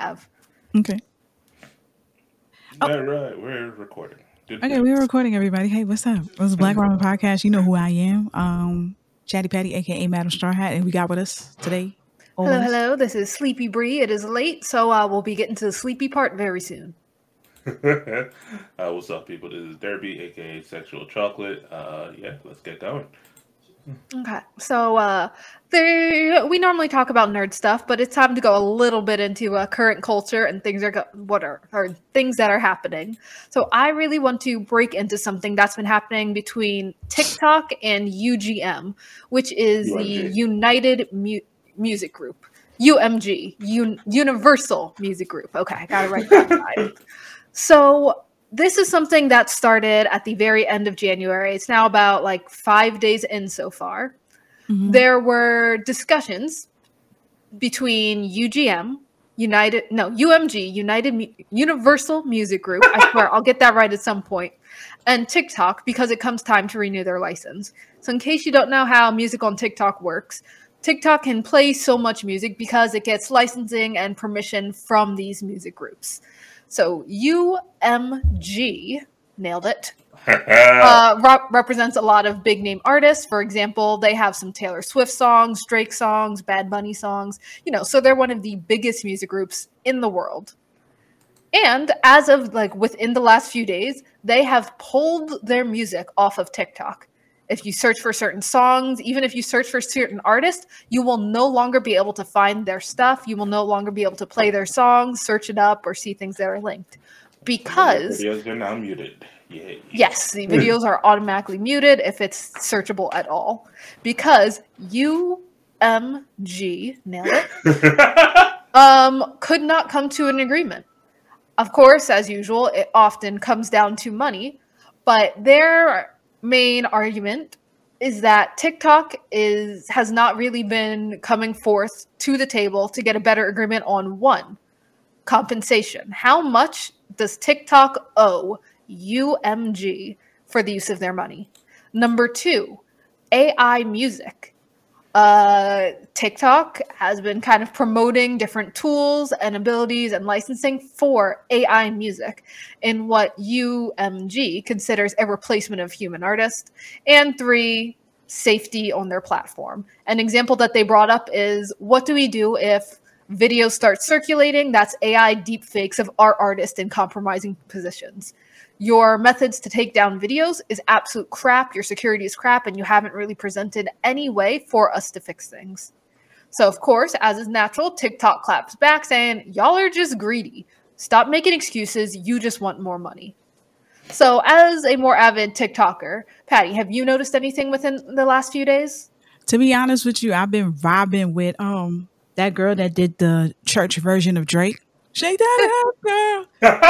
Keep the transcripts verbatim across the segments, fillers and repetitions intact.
have. Okay. Oh, All right, we're recording. Good okay, we were riddance. recording, everybody. Hey, what's up? It was Black Ramen Podcast. You know who I am. Um, Chatty Patty, aka Madam Straw Hat, and we got with us today. Hello, Always. hello. This is Sleepy Bree. It is late, so uh, we'll be getting to the sleepy part very soon. uh, what's up, people? This is Derby, aka Sexual Chocolate. Uh, yeah, let's get going. Okay, so uh, there we normally talk about nerd stuff, but it's time to go a little bit into uh, current culture and things are go- what are or things that are happening. So I really want to break into something that's been happening between TikTok and U G M, which is the U M G. United Mu- Music Group. U M G, Un- Universal Music Group. Okay, I got it right that time. So this is something that started at the very end of January. It's now about like five days in so far. Mhm. There were discussions between U G M, United, no, U M G, United Mu- Universal Music Group. I swear, I'll get that right at some point, and TikTok because it comes time to renew their license. So, in case you don't know how music on TikTok works, TikTok can play so much music because it gets licensing and permission from these music groups. So U M G, nailed it, uh, rep- represents a lot of big name artists. For example, they have some Taylor Swift songs, Drake songs, Bad Bunny songs, you know, so they're one of the biggest music groups in the world. And as of like within the last few days, they have pulled their music off of TikTok. If you search for certain songs, even if you search for certain artists, you will no longer be able to find their stuff. You will no longer be able to play their songs, search it up, or see things that are linked. Some of their Because, videos are now muted. Yay. yes, the videos are automatically muted if it's searchable at all. Because U M G, nailed it, um, could not come to an agreement. Of course, as usual, it often comes down to money, but their main argument is that TikTok is has not really been coming forth to the table to get a better agreement on one, compensation. How much does TikTok owe U M G for the use of their money? Number two, A I music. Uh, TikTok has been kind of promoting different tools and abilities and licensing for A I music in what U M G considers a replacement of human artists. And three, safety on their platform. An example that they brought up is what do we do if videos start circulating that's A I deepfakes of our artists in compromising positions? Your methods to take down videos is absolute crap, your security is crap, and you haven't really presented any way for us to fix things. So, of course, as is natural, TikTok claps back saying, y'all are just greedy. Stop making excuses, you just want more money. So, as a more avid TikToker, Patty, have you noticed anything within the last few days? To be honest with you, I've been vibing with um that girl that did the church version of Drake. Shake that ass, girl.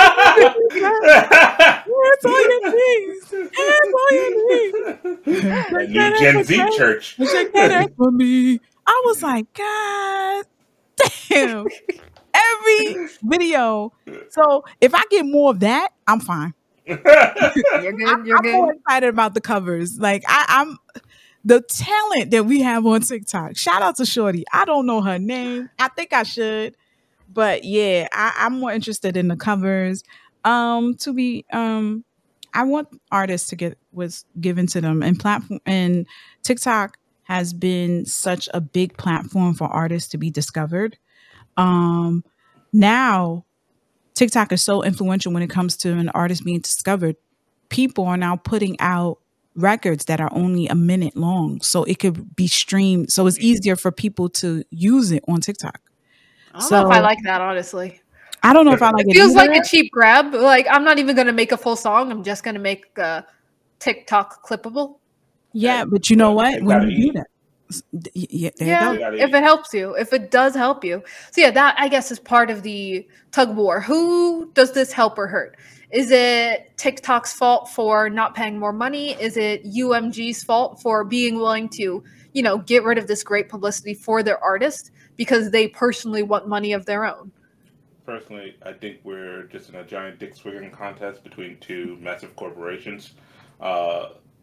Hands on your knees. Hands on your knees. A Shake new that ass Gen for Z Drake. church. Shake that ass for me. I was like, God damn. Every video. So if I get more of that, I'm fine. You're I, good, you're I'm more good. excited about the covers. Like I, I'm the talent that we have on TikTok. Shout out to Shorty. I don't know her name. I think I should, but yeah, I, I'm more interested in the covers. Um, to be um, I want artists to get what's given to them, and platform and TikTok has been such a big platform for artists to be discovered. Um, now TikTok is so influential when it comes to an artist being discovered. People are now putting out records that are only a minute long, so it could be streamed. So it's easier for people to use it on TikTok. I don't know if I So like that, honestly. I don't know if I like It it feels like a either. cheap grab. Like, I'm not even going to make a full song. I'm just going to make uh, TikTok clippable. Yeah, Hey, but you know look, what? they When gotta you do eat. that, s- d- y- yeah, there you Yeah, They go. gotta if it eat. helps you, if it does help you. So yeah, that I guess is part of the tug of war. Who does this help or hurt? Is it TikTok's fault for not paying more money? Is it U M G's fault for being willing to, you know, get rid of this great publicity for their artist because they personally want money of their own? Personally, I think we're just in a giant dick swinging contest between two massive corporations. Uh,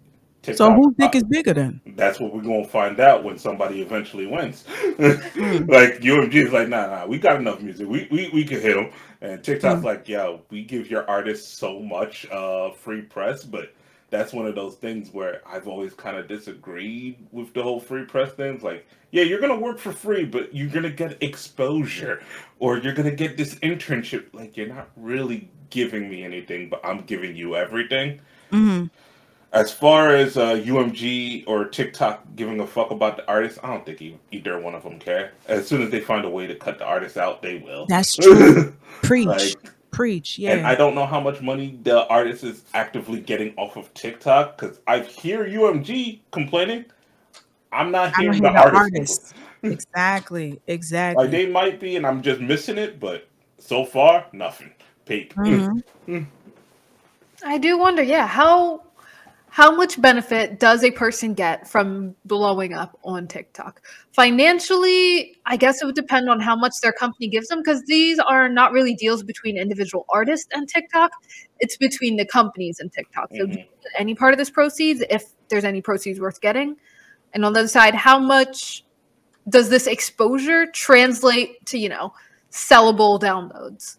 TikTok, So whose dick uh, is bigger then? that's what we're gonna find out when somebody eventually wins. Mm. Like U M G is like, nah, nah, we got enough music. We we, we can hit them. And TikTok's Mm. like, yo, we give your artists so much uh, free press, but that's one of those things where I've always kind of disagreed with the whole free press things. Like, yeah, you're gonna work for free, but you're gonna get exposure, or you're gonna get this internship. Like, you're not really giving me anything, but I'm giving you everything. Mm-hmm. As far as uh, U M G or TikTok giving a fuck about the artist, I don't think e- either one of them care. As soon as they find a way to cut the artist out, they will. That's true. Preach. Like, Preach. and Yeah. I don't know how much money the artist is actively getting off of TikTok, because I hear U M G complaining. I'm not I don't hearing hear the the artist. artists. Exactly. Like, Exactly. they might be, and I'm just missing it, but so far, nothing. Peak. Mm-hmm. I do wonder, yeah, how how much benefit does a person get from blowing up on TikTok? Financially, I guess it would depend on how much their company gives them, because these are not really deals between individual artists and TikTok. It's between the companies and TikTok. So do you Mhm. get any part of this proceeds, if there's any proceeds worth getting? And on the other side, how much does this exposure translate to, you know, sellable downloads?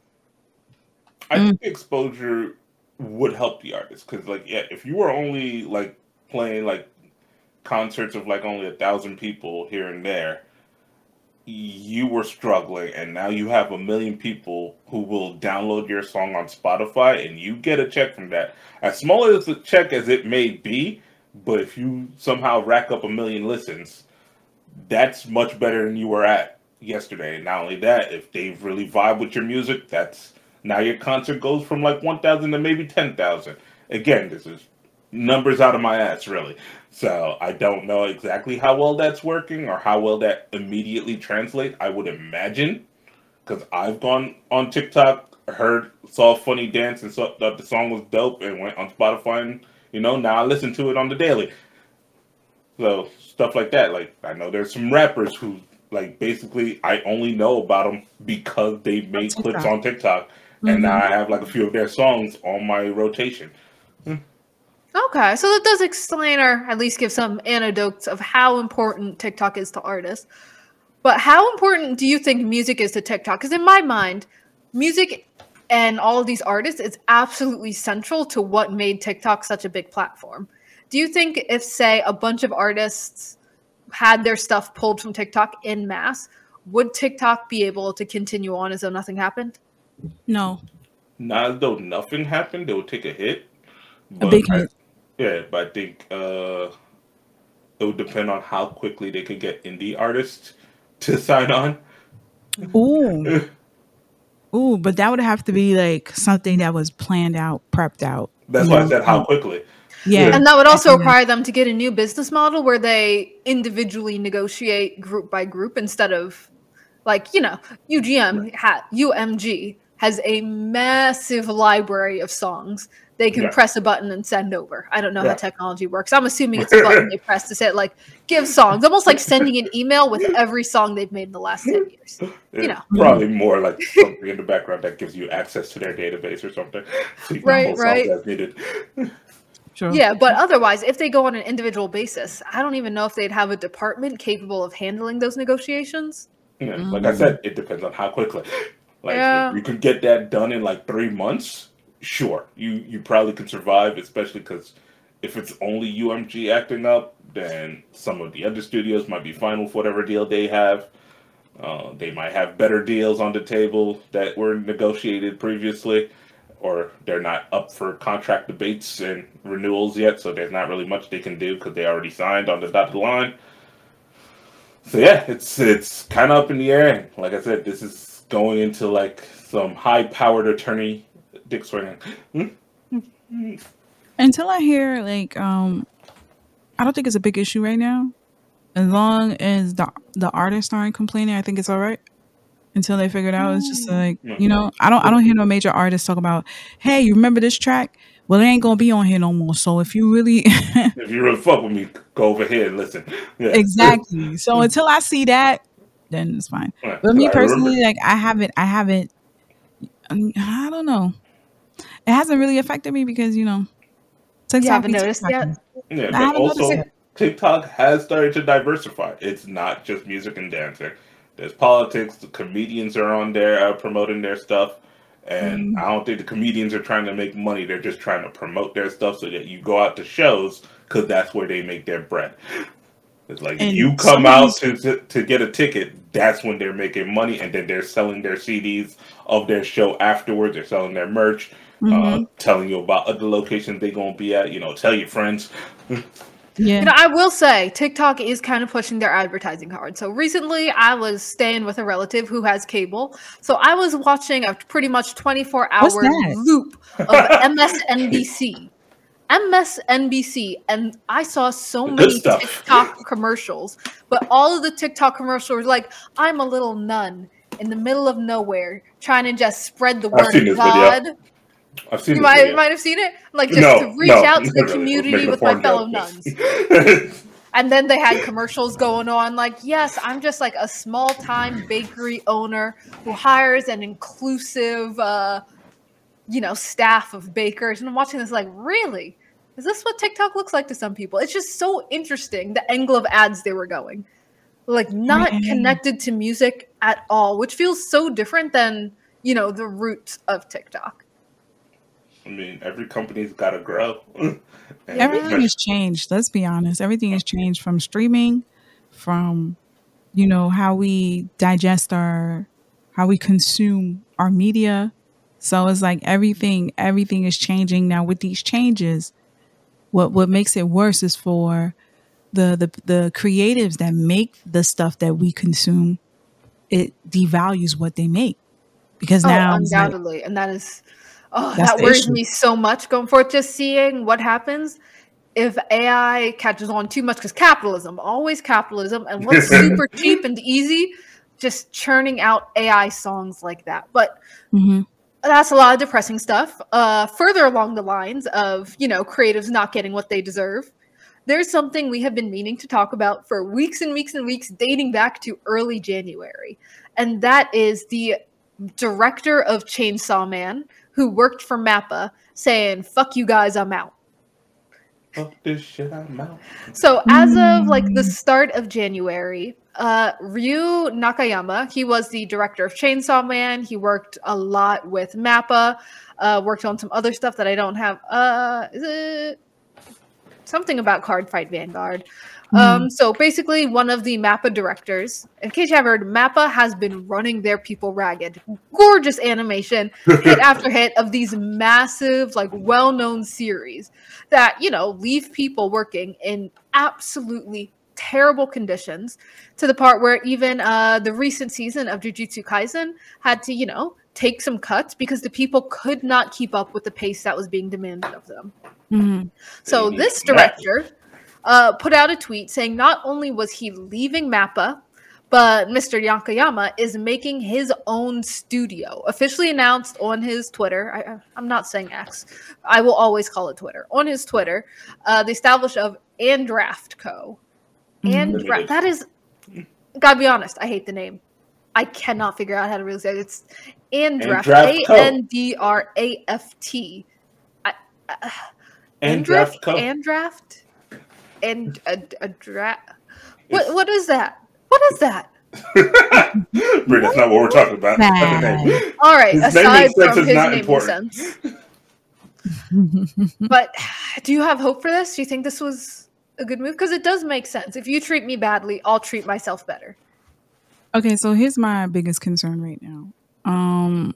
I Mm. think the exposure would help the artist, because, like, yeah, if you were only like playing like concerts of like only a thousand people here and there, you were struggling, and now you have a million people who will download your song on Spotify, and you get a check from that. As small as a check as it may be, but if you somehow rack up a million listens, that's much better than you were at yesterday. Not only that, if they really vibe with your music, that's now your concert goes from like one thousand to maybe ten thousand. Again, this is numbers out of my ass, really. So I don't know exactly how well that's working or how well that immediately translates. I would imagine, because I've gone on TikTok, heard, saw a funny dance and saw that the song was dope and went on Spotify and, you know, now I listen to it on the daily. So stuff like that. Like, I know there's some rappers who, like, basically I only know about them because they made clips TikTok. on TikTok, and now Mm-hmm. I have like a few of their songs on my rotation. Okay, so that does explain, or at least give some anecdotes of how important TikTok is to artists. But how important do you think music is to TikTok? Because in my mind, music and all of these artists is absolutely central to what made TikTok such a big platform. Do you think if, say, a bunch of artists had their stuff pulled from TikTok en masse, would TikTok be able to continue on as though nothing happened? No. Not as though nothing happened, they would take a hit. A But big I, hit. yeah, but I think uh, it would depend on how quickly they could get indie artists to sign on. Ooh. Ooh, but that would have to be like something that was planned out, prepped out. That's You why I know? said how quickly. Yeah. Yeah. And that would also And then- require them to get a new business model where they individually negotiate group by group instead of, like, you know, U G M ha- U M G has a massive library of songs they can Yeah. press a button and send over. I don't know Yeah. how technology works. I'm assuming it's a button they press to say, like, give songs, almost like sending an email with every song they've made in the last ten years. It's know. probably more like something in the background that gives you access to their database or something. So you can Right, pull songs right. as needed. Sure. Yeah, but otherwise, if they go on an individual basis, I don't even know if they'd have a department capable of handling those negotiations. Yeah, like I said, it depends on how quickly. Like, Yeah. if you could get that done in like three months, sure, you you probably could survive. Especially because if it's only U M G acting up, then some of the other studios might be fine with whatever deal they have. Uh, they might have better deals on the table that were negotiated previously, or they're not up for contract debates and renewals yet, so there's not really much they can do because they already signed on the dotted line. So yeah, it's it's kind of up in the air. Like I said, this is going into like some high-powered attorney dick swinging. Hmm? Until I hear like um I don't think it's a big issue right now. As long as the the artists aren't complaining, I think it's all right. Until they figure it out. It's just like, you know, I don't I don't hear no major artists talk about, hey, you remember this track? Well, it ain't gonna be on here no more. So if you really If you really fuck with me, go over here and listen. Yeah. exactly. So until I see that, then it's fine. Yeah, But me I remember- personally, like I haven't I haven't I mean, I don't know. It hasn't really affected me because, you know, You TikTok haven't be noticed yet? TikToking. Yeah, I but haven't noticed also it. TikTok has started to diversify. It's not just music and dancing. There's politics. The comedians are on there uh, promoting their stuff, and Mm, I don't think the comedians are trying to make money. They're just trying to promote their stuff so that you go out to shows because that's where they make their bread. It's like and you some come of out these, to, to to get a ticket. That's when they're making money, and then they're selling their C Ds of their show afterwards. They're selling their merch, uh, hmm telling you about other locations they're gonna be at. You know, tell your friends. yeah. You know, I will say TikTok is kind of pushing their advertising hard. So recently I was staying with a relative who has cable. So I was watching a pretty much twenty-four What's hour that? loop of M S N B C. M S N B C, and I saw so The good many stuff. TikTok commercials, but all of the TikTok commercials were like, I'm a little nun in the middle of nowhere trying to just spread the I've word seen of this video. God. I've seen You this might, you video. might have seen it, like just to No, reach no, out to the no, no. I was community making a with my porn fellow joke. nuns. And then they had commercials going on like, yes, I'm just like a small time bakery owner who hires an inclusive, uh, you know, staff of bakers. And I'm watching this like, really? Is this what TikTok looks like to some people? It's just so interesting, the angle of ads they were going. Like, not Right. connected to music at all, which feels so different than, you know, the roots of TikTok. I mean, every company's got to grow. And Everything especially- has changed. Let's be honest. Everything has changed from streaming, from you know how we digest our, how we consume our media. So it's like everything, everything is changing now. With these changes, what what makes it worse is for the the the creatives that make the stuff that we consume. It devalues what they make because Oh, now it's like, undoubtedly. And that is, oh, that's that the worries issue. me so much going forward. Just seeing what happens if A I catches on too much, because capitalism, always capitalism, and what's super cheap and easy, just churning out A I songs like that. But hmm that's a lot of depressing stuff. Uh, further along the lines of, you know, creatives not getting what they deserve, there's something we have been meaning to talk about for weeks and weeks and weeks, dating back to early January. And that is the director of Chainsaw Man, who worked for MAPPA, saying, fuck you guys, I'm out. Fuck this shit, I'm out. So as of like the Mm. start of January, uh, Ryu Nakayama, he was the director of Chainsaw Man. He worked a lot with MAPPA, uh, worked on some other stuff that I don't have. Uh, is it something about Card Fight Vanguard? Um, so basically, one of the MAPPA directors. In case you haven't heard, MAPPA has been running their people ragged. Gorgeous animation, hit after hit of these massive, like well-known series that, you know, leave people working in absolutely terrible conditions, to the part where even uh, the recent season of Jujutsu Kaisen had to, you know, take some cuts because the people could not keep up with the pace that was being demanded of them. Mhm. So They this need to match. director uh, put out a tweet saying not only was he leaving MAPPA, but Mister Nakayama is making his own studio. Officially announced on his Twitter. I, I'm not saying X. I will always call it Twitter. On his Twitter, uh, the establishment of Andraft Co. Mhm. Andraft. That is, gotta be honest, I hate the name. I cannot figure out how to really say it. It's Andraft. Andraft A Co. N D R A F T. I- uh, And Andraft? draft co. Andraft? And a, a draft. What what is that? What is that? Brie, that's not what we're talking about. That's the name. All right, His naming aside sense from is his not naming important. sense. But do you have hope for this? Do you think this was a good move? Because it does make sense. If you treat me badly, I'll treat myself better. Okay, so here's my biggest concern right now. Um,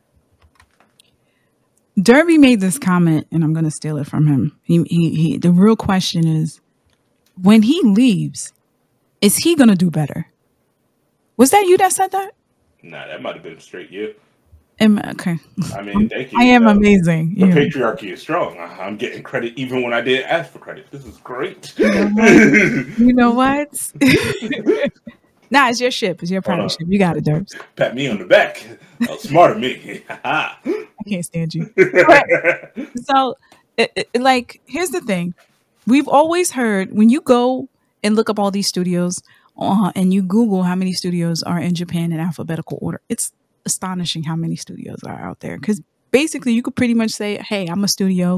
Derby made this comment, and I'm going to steal it from him. He, he, he. The real question is, when he leaves, is he going to do better? Was that you that said that? Nah, that might have been straight you. Am, okay, I mean, thank you. I am Uh, amazing. The Yeah. patriarchy is strong. I- I'm getting credit even when I didn't ask for credit. This is great. You know what? Nah, it's your ship. It's your Hold on. partnership. You got it, Derbs. Pat me on the back. Oh, smart of me. I can't stand you. So, it, it- like, here's the thing. We've always heard when you go and look up all these studios uh, and you Google how many studios are in Japan in alphabetical order, it's astonishing how many studios are out there. Because basically, you could pretty much say, hey, I'm a studio.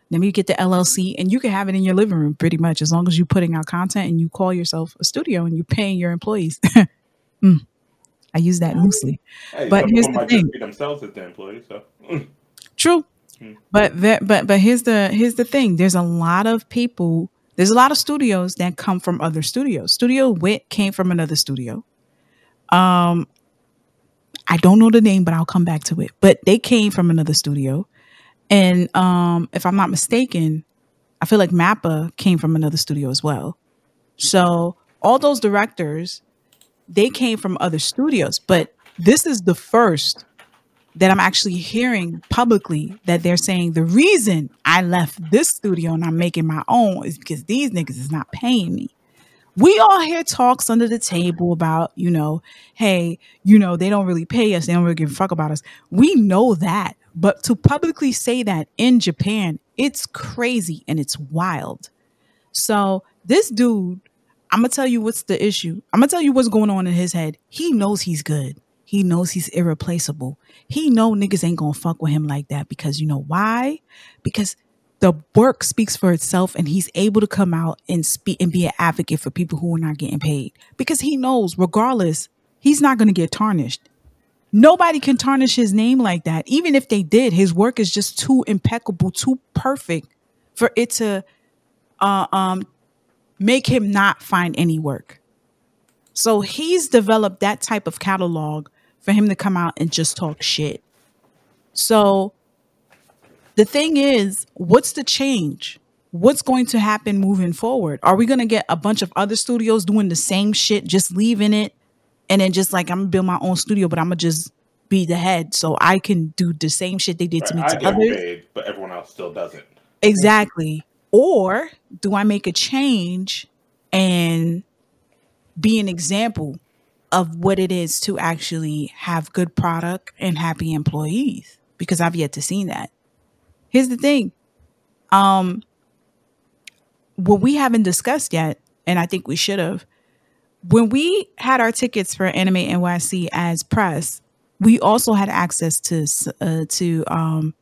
Let me get the L L C, and you can have it in your living room pretty much as long as you're putting out content and you call yourself a studio and you're paying your employees. mm, I use that loosely. Hey, but some here's people the might thing. just be themselves as the employees. So. True. Mm. But that, but but here's the here's the thing. There's a lot of people. There's a lot of studios that come from other studios. Studio Wit came from another studio. Um, I don't know the name, but I'll come back to it. But they came from another studio, and um, if I'm not mistaken, I feel like Mappa came from another studio as well. So all those directors, they came from other studios. But this is the first that I'm actually hearing publicly that they're saying the reason I left this studio and I'm making my own is because these niggas is not paying me. We all hear talks under the table about, you know, hey, you know, they don't really pay us. They don't really give a fuck about us. We know that. But to publicly say that in Japan, it's crazy and it's wild. So this dude, I'm going to tell you what's the issue. I'm going to tell you what's going on in his head. He knows he's good. He knows he's irreplaceable. He know niggas ain't gonna fuck with him like that because you know why? Because the work speaks for itself and he's able to come out and speak and be an advocate for people who are not getting paid. Because he knows regardless, he's not gonna get tarnished. Nobody can tarnish his name like that. Even if they did, his work is just too impeccable, too perfect for it to uh, um, make him not find any work. So he's developed that type of catalog for him to come out and just talk shit. So the thing is, what's the change? What's going to happen moving forward? Are we going to get a bunch of other studios doing the same shit, just leaving it? And then just like, I'm going to build my own studio, but I'm going to just be the head so I can do the same shit they did Right, to me I to get others. paid, but everyone else still doesn't. Exactly. Or do I make a change and be an example of what it is to actually have good product and happy employees? Because I've yet to see that. Here's the thing. Um, what we haven't discussed yet, and I think we should have, when we had our tickets for Anime N Y C as press, we also had access to uh, to um,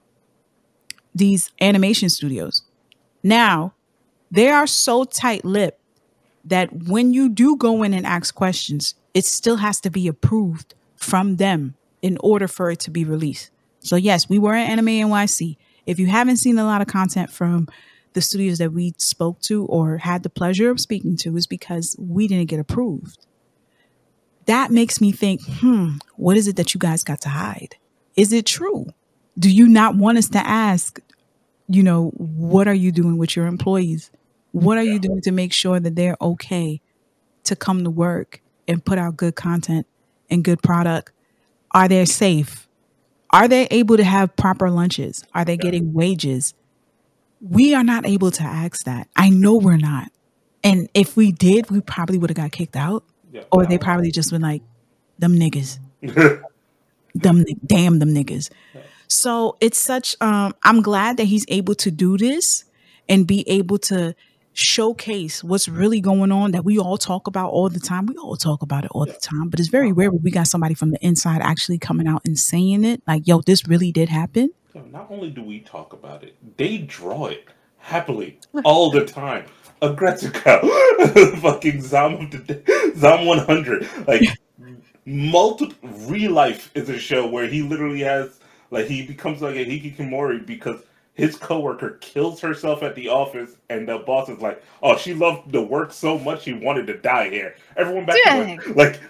these animation studios. Now, they are so tight-lipped that when you do go in and ask questions, it still has to be approved from them in order for it to be released. So yes, we were at Anime N Y C. If you haven't seen a lot of content from the studios that we spoke to or had the pleasure of speaking to, is because we didn't get approved. That makes me think, hmm, what is it that you guys got to hide? Is it true? Do you not want us to ask, you know, what are you doing with your employees? What are you doing to make sure that they're okay to come to work and put out good content and good product? Are they safe? Are they able to have proper lunches? Are they getting wages? We are not able to ask that. I know we're not. And if we did, we probably would have got kicked out. Yeah, or they probably just been like, them niggas. them, damn them niggas. So it's such, um, I'm glad that he's able to do this and be able to showcase what's really going on that we all talk about all the time. We all talk about it all the time, but it's very rare when we got somebody from the inside actually coming out and saying it. Like, yo, this really did happen. Not only do we talk about it, they draw it happily all the time. Agretsuka, fucking Zam of the Zam one hundred, like multiple. Real Life is a show where he literally has, like, he becomes like a hikikomori because his coworker kills herself at the office, and the boss is like, "Oh, she loved the work so much she wanted to die here." Everyone back to work. Like,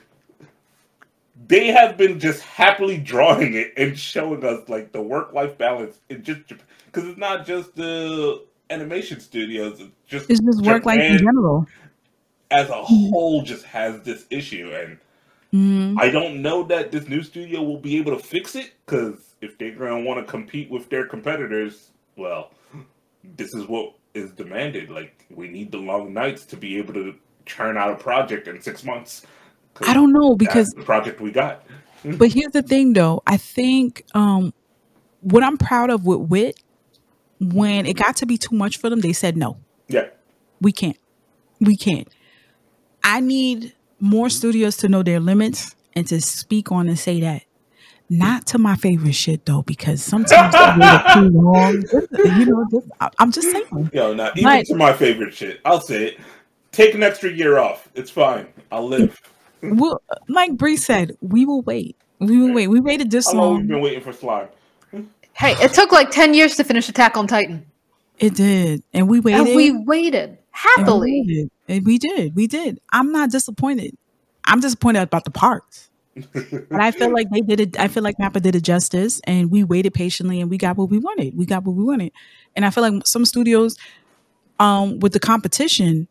they have been just happily drawing it and showing us like the work-life balance. It just because it's not just the animation studios; it's just it's just work life in general. As a whole, just has this issue, and mm-hmm. I don't know that this new studio will be able to fix it. Because if they're going to want to compete with their competitors, well, this is what is demanded. Like, we need the long nights to be able to churn out a project in six months. I don't know, because that's the project we got. But here's the thing, though. I think um, what I'm proud of with Wit, when it got to be too much for them, they said no. Yeah, we can't. We can't. I need more studios to know their limits and to speak on and say that. Not to my favorite shit though, because sometimes they wait too long. Just, you know, just, I, I'm just saying. Yo, not even But to my favorite shit. I'll say it. Take an extra year off. It's fine. I'll live. we'll, like Bree said, we will wait. We will wait. We waited this How long long. we've been waiting for Slime? Hey, it took like ten years to finish Attack on Titan. It did, and we waited. And we waited and we happily. waited, and we did. We did. I'm not disappointed. I'm disappointed about the parts. But I feel like they did it. I feel like Mappa did it justice, and we waited patiently, and we got what we wanted. We got what we wanted, and I feel like some studios, um, with the competition,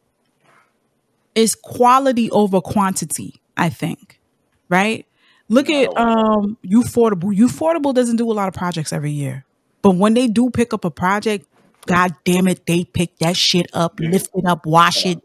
is quality over quantity. I think, right? Look at um, Ufotable. Ufotable doesn't do a lot of projects every year, but when they do pick up a project, god damn it, they pick that shit up, lift it up, wash it,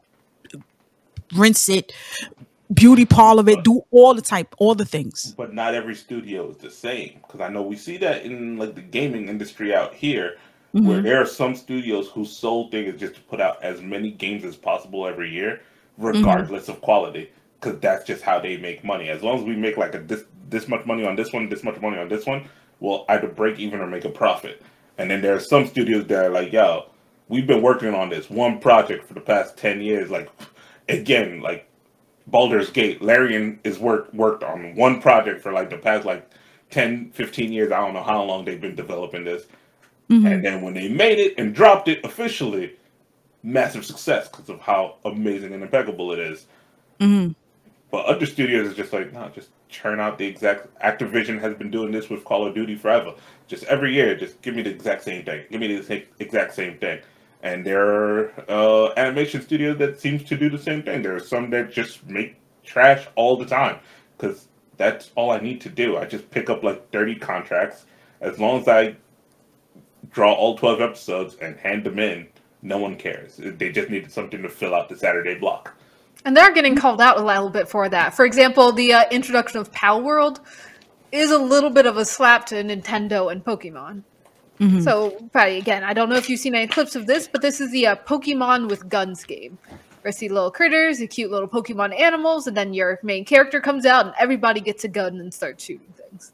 rinse it, beauty parlor it, do all the type, all the things. But not every studio is the same, because I know we see that in like the gaming industry out here, mm-hmm. where there are some studios whose sole thing is just to put out as many games as possible every year, regardless mm-hmm. of quality, because that's just how they make money. As long as we make like a this this much money on this one, this much money on this one, we'll either break even or make a profit. And then there are some studios that are like, yo, we've been working on this one project for the past ten years. Like, again, like Baldur's Gate, Larian is work, worked on one project for like the past like ten, fifteen years. I don't know how long they've been developing this. Mm-hmm. And then when they made it and dropped it officially, massive success because of how amazing and impeccable it is. Mm-hmm. But other studios is just like, no, just churn out the exact... Activision has been doing this with Call of Duty forever. Just every year, just give me the exact same thing. Give me the exact same thing. And there are uh, animation studios that seems to do the same thing. There are some that just make trash all the time. Because that's all I need to do. I just pick up like thirty contracts. As long as I draw all twelve episodes and hand them in, no one cares. They just needed something to fill out the Saturday block. And they're getting called out a little bit for that. For example, the uh, introduction of Pal World is a little bit of a slap to Nintendo and Pokemon. Mm-hmm. So, probably, again, I don't know if you've seen any clips of this, but this is the uh, Pokemon with Guns game. Where you see little critters, the cute little Pokemon animals, and then your main character comes out and everybody gets a gun and starts shooting things.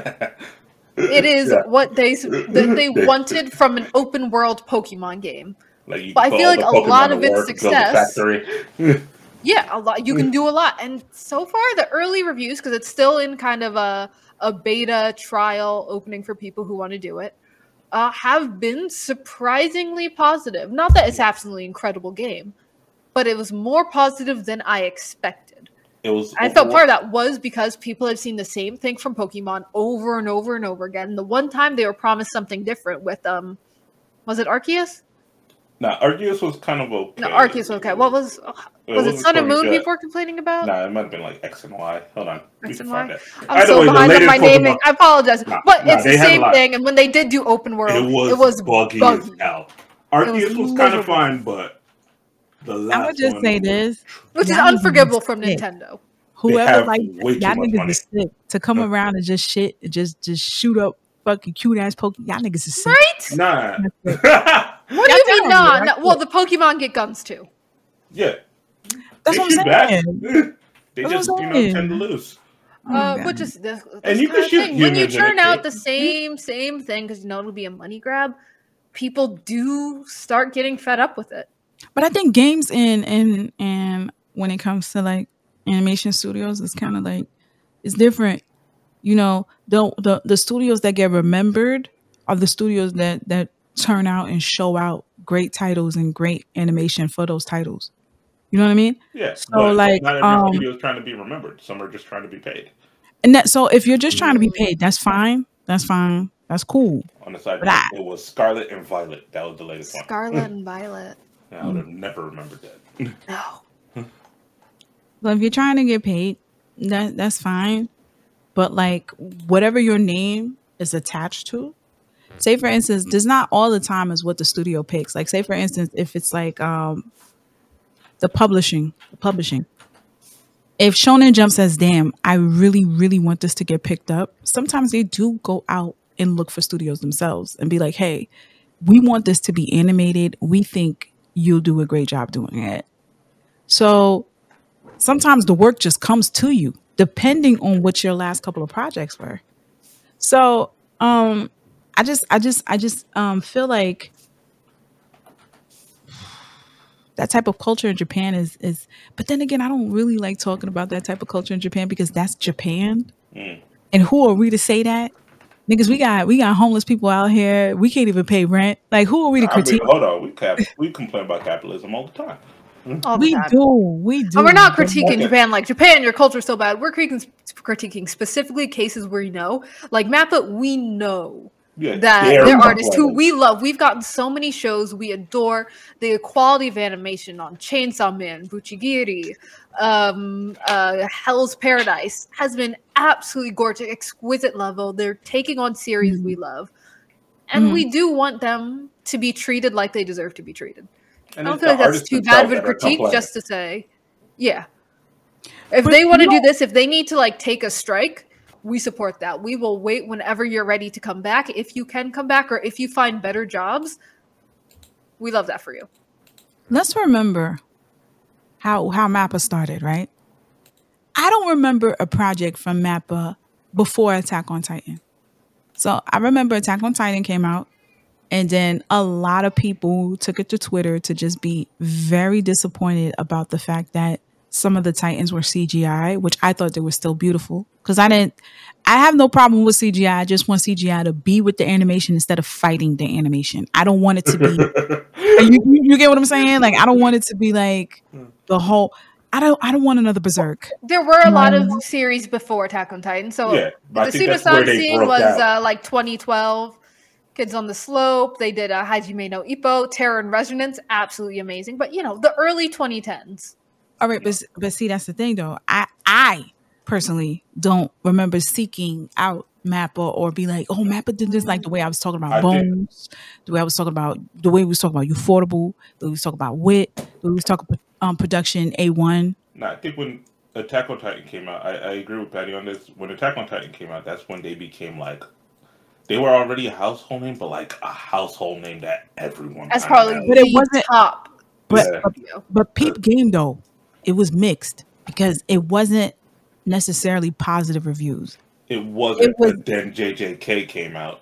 It is yeah. what they they wanted from an open world Pokemon game. Like but I feel like a lot of its success... Yeah, a lot. You can do a lot. And so far, the early reviews, because it's still in kind of a, a beta trial opening for people who want to do it, uh, have been surprisingly positive. Not that it's absolutely incredible game, but it was more positive than I expected. It was. I felt part of that was because people have seen the same thing from Pokemon over and over and over again. The one time they were promised something different with, um, was it Arceus? No, Arceus was kind of okay. No, Arceus was okay. What was... It was it Sun and Moon people were complaining about? Nah, it might have been like X and Y. Hold on. X and Y? I'm Either so way, behind on my naming. I apologize. Nah, but nah, it's the same thing. And when they did do open world, it was, it was buggy, buggy as hell. Arceus was, was kind of fine, but the last I would just one say this. Which is unforgivable from Nintendo. Whoever like y'all niggas is sick to come huh? around and just shit and just just shoot up fucking cute ass Pokemon. Y'all niggas is sick. Right? Nah. What do you mean nah? No, well, the Pokemon get guns too. Yeah. That's they what I'm saying. They That's just, you know, tend to lose. Uh, oh, which is this, this and you can shoot when you turn out the same same thing because you know it'll be a money grab. People do start getting fed up with it. But I think games and and and when it comes to like animation studios, it's kind of like it's different. You know, the the the studios that get remembered are the studios that that turn out and show out great titles and great animation for those titles. You know what I mean? Yeah. So like, not every um, studio is trying to be remembered. Some are just trying to be paid. And that so if you're just trying to be paid, that's fine. That's fine. That's cool. On the side, note, I, it was Scarlet and Violet. That was the latest one. Scarlet and Violet. I would have mm. never remembered that. No. Well, if you're trying to get paid, that that's fine. But like, whatever your name is attached to, say for instance, there's not all the time is what the studio picks. Like, say for instance, if it's like um. The publishing, the publishing. If Shonen Jump says, damn, I really, really want this to get picked up, sometimes they do go out and look for studios themselves and be like, hey, we want this to be animated. We think you'll do a great job doing it. So sometimes the work just comes to you, depending on what your last couple of projects were. So, um, I just, I just, I just um feel like that type of culture in Japan is is. But then again, I don't really like talking about that type of culture in Japan because that's Japan. Mm. And who are we to say that? Niggas, we got we got homeless people out here. We can't even pay rent. Like, who are we to I mean, critique? hold on, we cap, we complain about capitalism all the time. All the We time. do, we do. And we're not But- critiquing Okay. Japan like Japan, your culture's so bad. We're critiquing, critiquing specifically cases where you know, like Mappa, we know Yeah, that they're they're artists who complaining. we love. We've gotten so many shows we adore. The quality of animation on Chainsaw Man, Buchigiri, um, uh, Hell's Paradise has been absolutely gorgeous, exquisite level. They're taking on series Mhm. we love, and Mhm. we do want them to be treated like they deserve to be treated. And I don't it's feel like the that's artists too themselves bad of a that are critique complaining. just to say, yeah. If But they want to you do this, if they need to like take a strike, we support that. We will wait whenever you're ready to come back. If you can come back or if you find better jobs, we love that for you. Let's remember how how Mappa started, right? I don't remember a project from Mappa before Attack on Titan. So I remember Attack on Titan came out, and then a lot of people took it to Twitter to just be very disappointed about the fact that some of the Titans were C G I, which I thought they were still beautiful. Because I didn't, I have no problem with C G I. I just want C G I to be with the animation instead of fighting the animation. I don't want it to be. you, you, you get what I'm saying? Like, I don't want it to be like the whole. I don't. I don't want another Berserk. There were a lot of No. series before Attack on Titan. So Yeah, but I the think that's where Suda-san they scene broke was out. uh, like twenty twelve. Kids on the Slope. They did uh, Hajime no Ippo, Terror and Resonance. Absolutely amazing. But, you know, the early twenty tens. All right, but but see, that's the thing though. I I personally don't remember seeking out Mappa or be like, oh, Mappa did this like the way I was talking about I did. Bones, the way I was talking about the way we was talking about Ufotable, the way we was talking about Wit, the way we was talking about um, production A one. No, I think when Attack on Titan came out, I, I agree with Patty on this. When Attack on Titan came out, that's when they became like, they were already a household name, but like a household name that everyone. That's kinda probably knows. But it the wasn't- top. But Yeah. but, but peep game though, it was mixed because it wasn't necessarily positive reviews. It wasn't. It was- but then J J K came out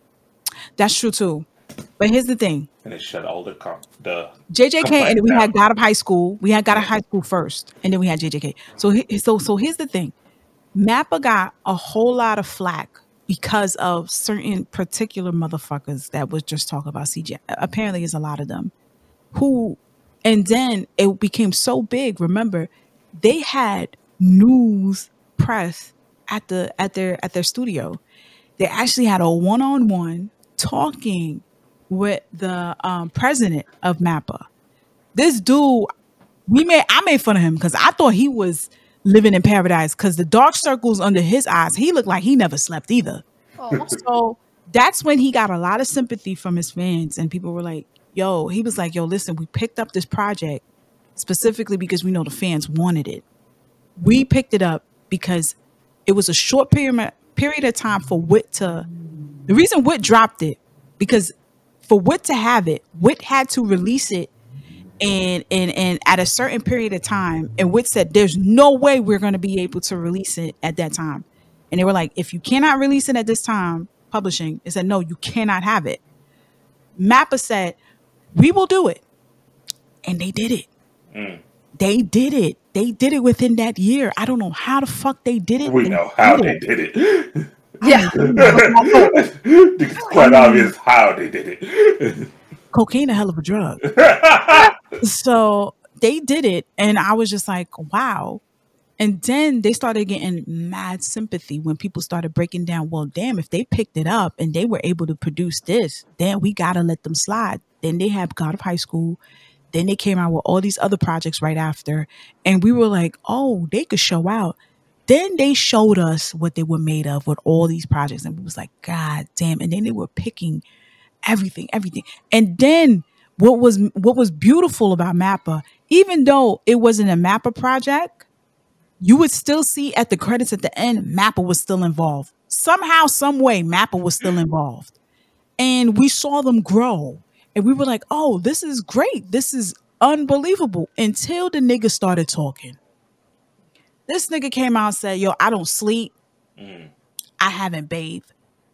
That's true too. But here's the thing. and it shut all the com- the. J J K, and then we Complaint had God of High School. We had God of High School first, and then we had J J K. So, he- so, so here's the thing: Mappa got a whole lot of flack because of certain particular motherfuckers that was just talking about C G I. Apparently, there's a lot of them who, and then it became so big. Remember, they had news press at the at their at their studio. They actually had a one-on-one talking with the um, president of Mappa. This dude, we made I made fun of him because I thought he was living in paradise because the dark circles under his eyes, he looked like he never slept either. Oh. So that's when he got a lot of sympathy from his fans, and people were like, yo, he was like, yo, listen, we picked up this project specifically because we know the fans wanted it. We picked it up because it was a short period period of time for Wit to, the reason Wit dropped it, because for Wit to have it, Wit had to release it and and and at a certain period of time, and Wit said there's no way we're going to be able to release it at that time. And they were like, if you cannot release it at this time, publishing, they said, no, you cannot have it. Mappa said, we will do it. And they did it. Mm. They did it. They did it within that year. I don't know how the fuck they did it. We They know how did they it. did it. Yeah. It's quite obvious how they did it. Cocaine a hell of a drug. So they did it, and I was just like, wow. And then they started getting mad sympathy when people started breaking down, well, damn, if they picked it up and they were able to produce this, then we gotta let them slide. Then they have God of High School. Then they came out with all these other projects right after. And we were like, oh, they could show out. Then they showed us what they were made of with all these projects. And we was like, God damn. And then they were picking everything, everything. And then what was what was beautiful about Mappa, even though it wasn't a Mappa project, you would still see at the credits at the end, Mappa was still involved. Somehow, some way, Mappa was still involved. And we saw them grow. And we were like, oh, this is great. This is unbelievable. Until the nigga started talking. This nigga came out and said, yo, I don't sleep. Mm. I haven't bathed.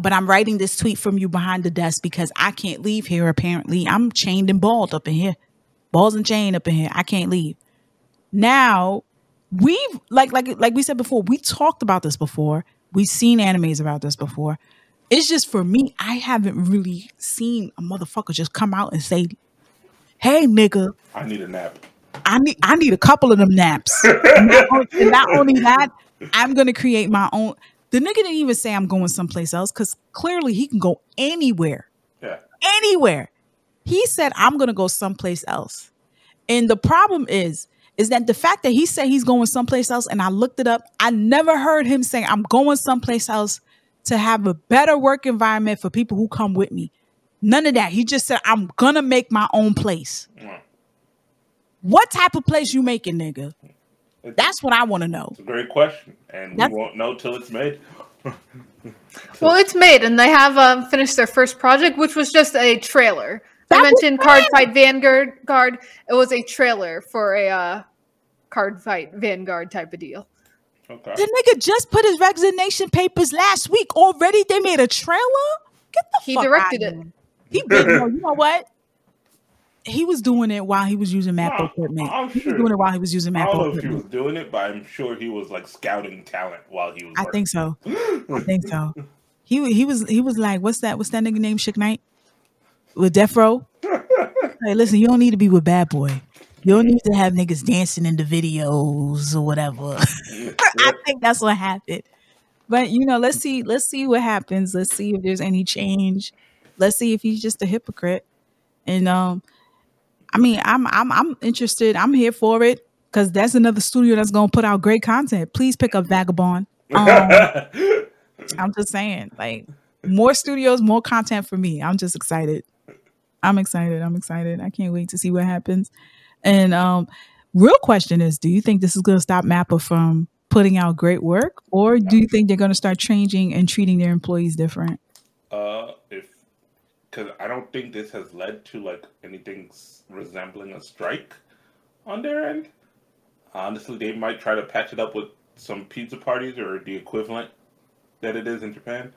but I'm writing this tweet from you behind the desk because I can't leave here. Apparently, I'm chained and balled up in here, balls and chain up in here. I can't leave. Now, we've like like like we said before, we talked about this before. We've seen animes about this before. It's just for me, I haven't really seen a motherfucker just come out and say, "Hey, nigga, I need a nap. I need I need a couple of them naps." And not, on- and not only that, I'm gonna create my own. The nigga didn't even say I'm going someplace else because clearly he can go anywhere, Yeah. anywhere. He said I'm gonna go someplace else, and the problem is, is that the fact that he said he's going someplace else, and I looked it up, I never heard him say I'm going someplace else to have a better work environment for people who come with me. None of that. He just said I'm gonna make my own place. Mm. What type of place you making, nigga? It's, That's what I want to know. it's a great question, and That's- we won't know till it's made. Well, it's made, and they have um, finished their first project, which was just a trailer. That I was mentioned Card Fight Vanguard. Guard. It was a trailer for a uh, Card Fight Vanguard type of deal. Okay. The nigga just put his resignation papers last week already. They made a trailer. Get the He fuck directed out it. of here. He did. No, you know what? He was doing it while he was using Mappo No, equipment. I'm He sure. was doing it while he was using I don't Mappo know if he equipment. was doing it, but I'm sure he was like scouting talent while he was. I working. think so. I think so. He he was he was like, what's that? What's that nigga named Suge Knight with Death Row? Hey, listen, you don't need to be with Bad Boy. You don't need to have niggas dancing in the videos or whatever. I think that's what happened. But you know, let's see, let's see what happens. Let's see if there's any change. Let's see if he's just a hypocrite. And um, I mean, I'm I'm I'm interested. I'm here for it because that's another studio that's gonna put out great content. Please pick up Vagabond. Um, I'm just saying, like, more studios, more content for me. I'm just excited. I'm excited. I'm excited. I can't wait to see what happens. And um, real question is, do you think this is going to stop Mappa from putting out great work, or do you think they're going to start changing and treating their employees different? Uh, if because I don't think this has led to like anything s- resembling a strike on their end. Honestly, they might try to patch it up with some pizza parties or the equivalent that it is in Japan.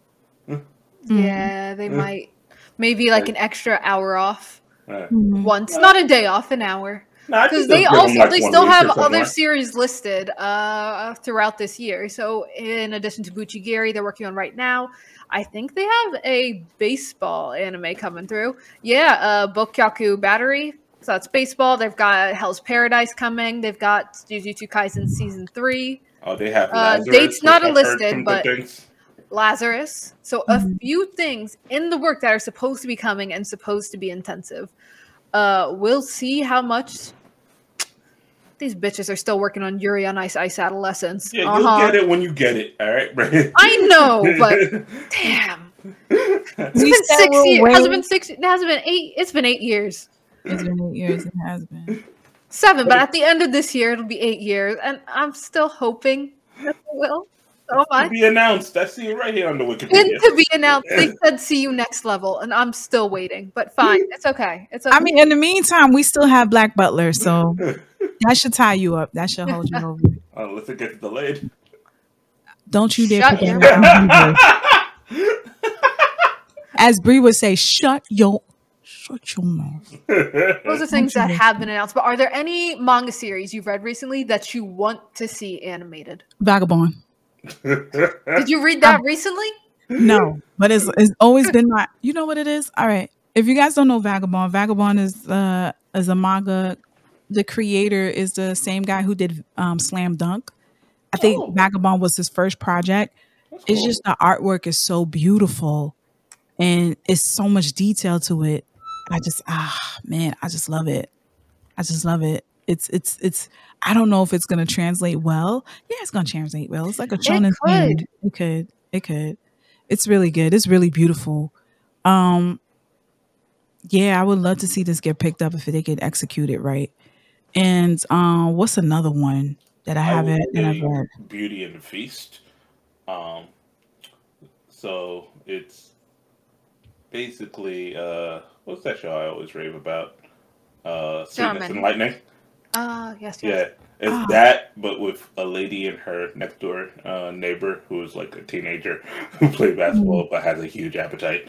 Yeah, they might. Maybe like an extra hour off Uh, Mhm. once, not a day off, an hour. nah, I Because think they they'll give 'em, also like, they one still week or have something other more. series listed uh, throughout this year. So in addition to Buchigiri, they're working on right now. I think they have a baseball anime coming through. Yeah, uh, Bokyaku Battery. So that's baseball. They've got Hell's Paradise coming. They've got Jujutsu Kaisen season three. Oh, they have Uh, Lazarus, dates not which I've heard listed, some good but- things. Lazarus. So a Mhm. few things in the work that are supposed to be coming and supposed to be intensive. Uh, we'll see how much these bitches are still working on Yuri on Ice Ice Adolescence. Yeah, Uh-huh. you'll get it when you get it. All right, right? I know, but damn, it's We been said six we'll years. wait. Has it been six? It hasn't been eight. It's been eight years. It's been eight years. It has been. Seven, but at the end of this year, it'll be eight years, and I'm still hoping that it will. So am To I. be announced. I see it right here on the And Wikipedia. to be announced, they said see you next level, and I'm still waiting. But fine, it's okay. It's okay. I mean, in the meantime, we still have Black Butler, so that should tie you up. That should hold you over. Unless it gets delayed. Don't you dare Shut put that your in your voice. As Bree would say, shut your shut your mouth. Those are things you that listen? have been announced. But are there any manga series you've read recently that you want to see animated? Vagabond. Did you read that recently? No, but it's it's always been my. You know what it is? All right. If you guys don't know Vagabond, Vagabond is uh is a manga. The creator is the same guy who did um, Slam Dunk. I think Oh. Vagabond was his first project. That's It's cool. just the artwork is so beautiful, and it's so much detail to it. I just ah man, I just love it. I just love it. It's it's it's. I don't know if it's gonna translate well. Yeah, it's gonna translate well. It's like a shonen thing. could. It could. It could. It's really good. It's really beautiful. Um, yeah, I would love to see this get picked up if they could execute it right. And um, what's another one that I I haven't would and I've say read? Beauty and the Feast. Um, so it's basically uh, what's that show I always rave about? Uh, Sweetness Charmin. and Lightning. Uh yes, Yeah, yes. It's Oh. that, but with a lady and her next door uh, neighbor who is like a teenager who played basketball but has a huge appetite.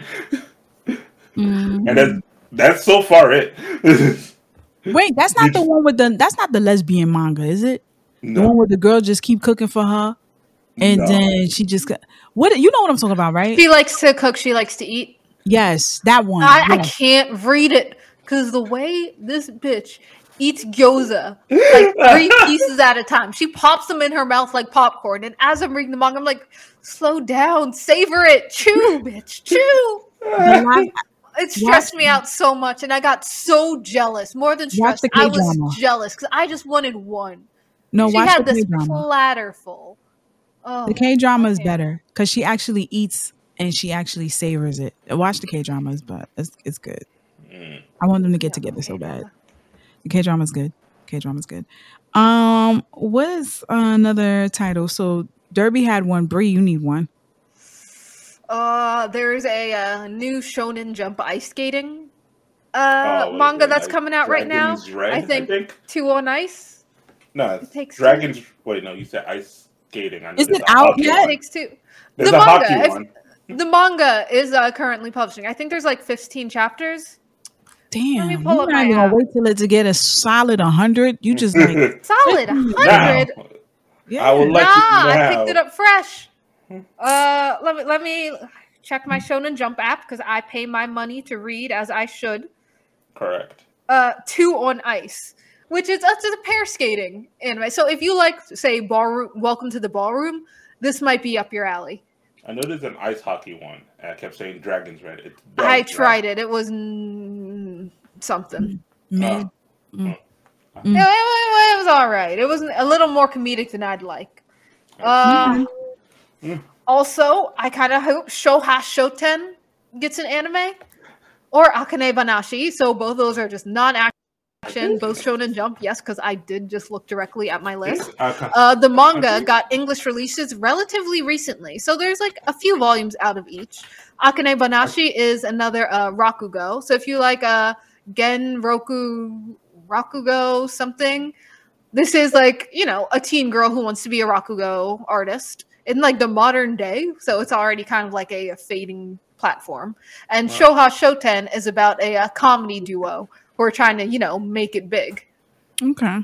Mm. And that's, that's so far it. Wait, that's not Did the you- one with the that's not the lesbian manga, is it? The No. one where the girl just keep cooking for her, and No. then she just got- what you know what I'm talking about, right? She likes to cook. She likes to eat. Yes, that one. I, I yes. can't read it because the way this bitch eats gyoza like three pieces at a time. She pops them in her mouth like popcorn. And as I'm reading the manga, I'm like, slow down, savor it, chew, bitch, chew. The last- It stressed me out so much, and I got so jealous. More than Watch stressed, the I was K-drama. jealous because I just wanted one. no, she watch had the this K drama. platter full. Oh, The K drama is okay. better because she actually eats and she actually savors it. Watch the K dramas, but it's it's good. Mm. I want them to get together so bad. The K drama is good. K drama is good. Um, what is another title? So Derby had one. Bree, you need one. Uh, there's a uh, new Shonen Jump ice skating uh, Oh, what is manga it, that's like coming out right now. Dragon's Red, I think Two on Ice. No, It takes two. Dragons. Wait, no, you said ice skating. I know Is there's it a out hockey yet? It one. takes two. There's The a manga, hockey if- one. The manga is uh, currently publishing. I think there's like fifteen chapters. Damn, me you're pull up not my even gonna app. wait till it to get a solid a hundred. You just like Solid Now, hundred. yeah. I would Nah, like to I now. picked it up fresh. Uh, let me let me check my Shonen Jump app because I pay my money to read as I should. Correct. Uh, Two on Ice, which is it's a pair skating anime. So if you like, say, ballroom, Welcome to the Ballroom, this might be up your alley. I know there's an ice hockey one. And I kept saying Dragons Red. It's I Dragons tried it. It was mm, something. Mid. It, it- it was all right. It was a little more comedic than I'd like. Uh, Mm. Also, I kind of hope Shoha Shoten gets an anime or Akane Banashi. So both those are just non-action, both Shonen Jump. Yes, because I did just look directly at my list. It's- I ca- Uh, the manga got English releases relatively recently, so there's like a few volumes out of each. Akane Banashi is another uh, Rakugo. So if you like uh, Gen Roku Rakugo something, this is like, you know, a teen girl who wants to be a Rakugo artist in like the modern day. So it's already kind of like a, a fading platform. And Wow. Shoha Shoten is about a, a comedy duo who are trying to, you know, make it big. Okay.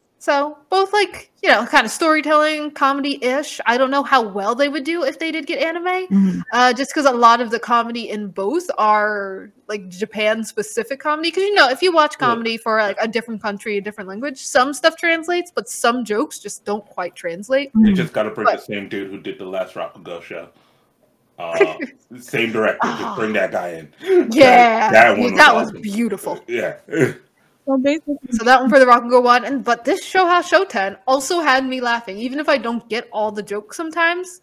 So both like, you know, kind of storytelling, comedy-ish. I don't know how well they would do if they did get anime. Mhm. Uh, just because a lot of the comedy in both are like Japan-specific comedy. Because, you know, if you watch Yeah. comedy for like a different country, a different language, some stuff translates, but some jokes just don't quite translate. They just got to bring But- the same dude who did the last Rakugo show. Uh, same director. Just bring that guy in. Yeah, that one that was was awesome. beautiful. Yeah. So basically, So that one for the Rakugo one, and but this Shoha Shoten also had me laughing. Even if I don't get all the jokes sometimes,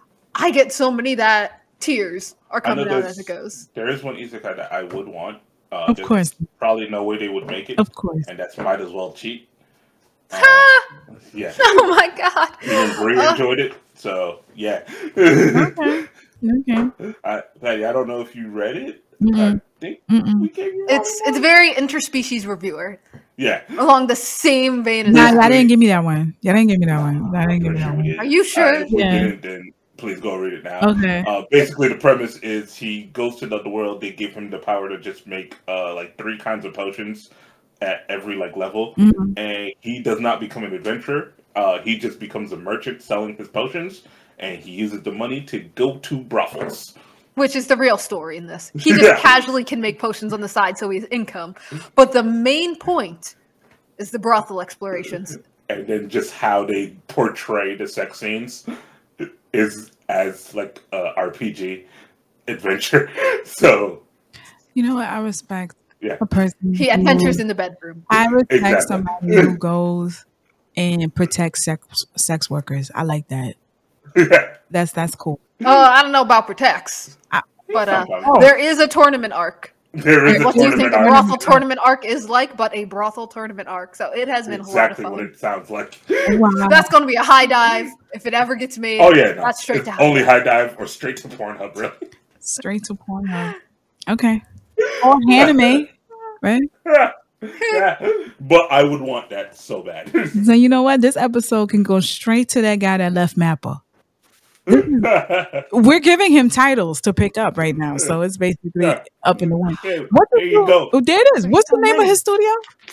I get so many that tears are I know coming out there's- as it goes. There is one isekai that I would want. Uh, of there's course, Probably no way they would make it. of course. And that's Might As Well Cheat. Uh, Ah! yeah. Oh my god! Even Brie Uh, enjoyed it. So, yeah. Okay. Okay. I, Patty, I don't know if you read it. Mm-mm. I think Mm-mm. we gave you It's it's very interspecies reviewer Yeah. along the same vein as Nah, that. y'all didn't give me that one. Y'all didn't give me that one. Y'all didn't give me Pretty that sure we one. did. Are you sure? Uh, if we Yeah. didn't, then please go read it now. Okay. Uh, basically, the premise is he goes to the world. They give him the power to just make uh, like three kinds of potions at every like level, Mhm. and he does not become an adventurer. Uh, he just becomes a merchant selling his potions, and he uses the money to go to brothels. Which is the real story in this. He just Yeah. casually can make potions on the side so he has income. But the main point is the brothel explorations. And then just how they portray the sex scenes is as like a R P G adventure. So You know what? I respect Yeah. a person. He who- adventures in the bedroom. I respect Exactly. somebody who goes and protects sex sex workers. I like that. That's that's cool. Oh, I don't know about protects. I- But uh, Sometimes. Oh. there is a tournament arc. there is a What do you think tournament a arc. brothel tournament arc is like? But a brothel tournament arc. So it has been Exactly a lot what of fun. it sounds like. Wow. That's going to be a high dive if it ever gets made. Oh yeah, no. That's straight It's to high only dive. high dive or straight to Pornhub, really. Straight to Pornhub. Okay. Or anime, right? Yeah, but I would want that so bad. So you know what? This episode can go straight to that guy that left Mappa. We're giving him titles to pick up right now, so it's basically Yeah. up in the one. Hey, What the there you fuck- go. Oh, there it is. What's the name of his studio?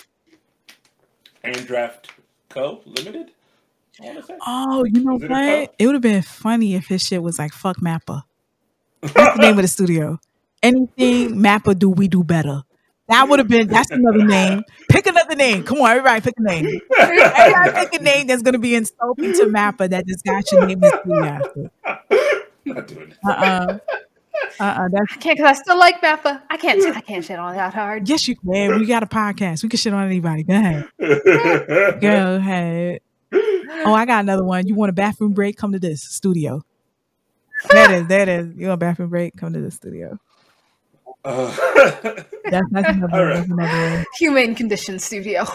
Andraft Co. Limited. I want to say. Oh, you know Is it a what? co? It would have been funny if his shit was like "fuck Mappa." That's the name of the studio. Anything Mappa do, we do better. That would have been. That's another name. Pick another name. Come on, everybody, pick a name. Everybody pick a name that's going to be insulting to Mappa that this guy should name his studio after. Not doing it. Uh uh-uh. uh. That's I can't because I still like Mappa. I can't. I can't shit on that hard. yes, you can. We got a podcast. We can shit on anybody. Go ahead. Go ahead. Oh, I got another one. You want a bathroom break? Come to this studio. That is, that is. You want a bathroom break? Come to the studio. Uh, That's, that's another, All right. that's another one. Humane Condition Studio.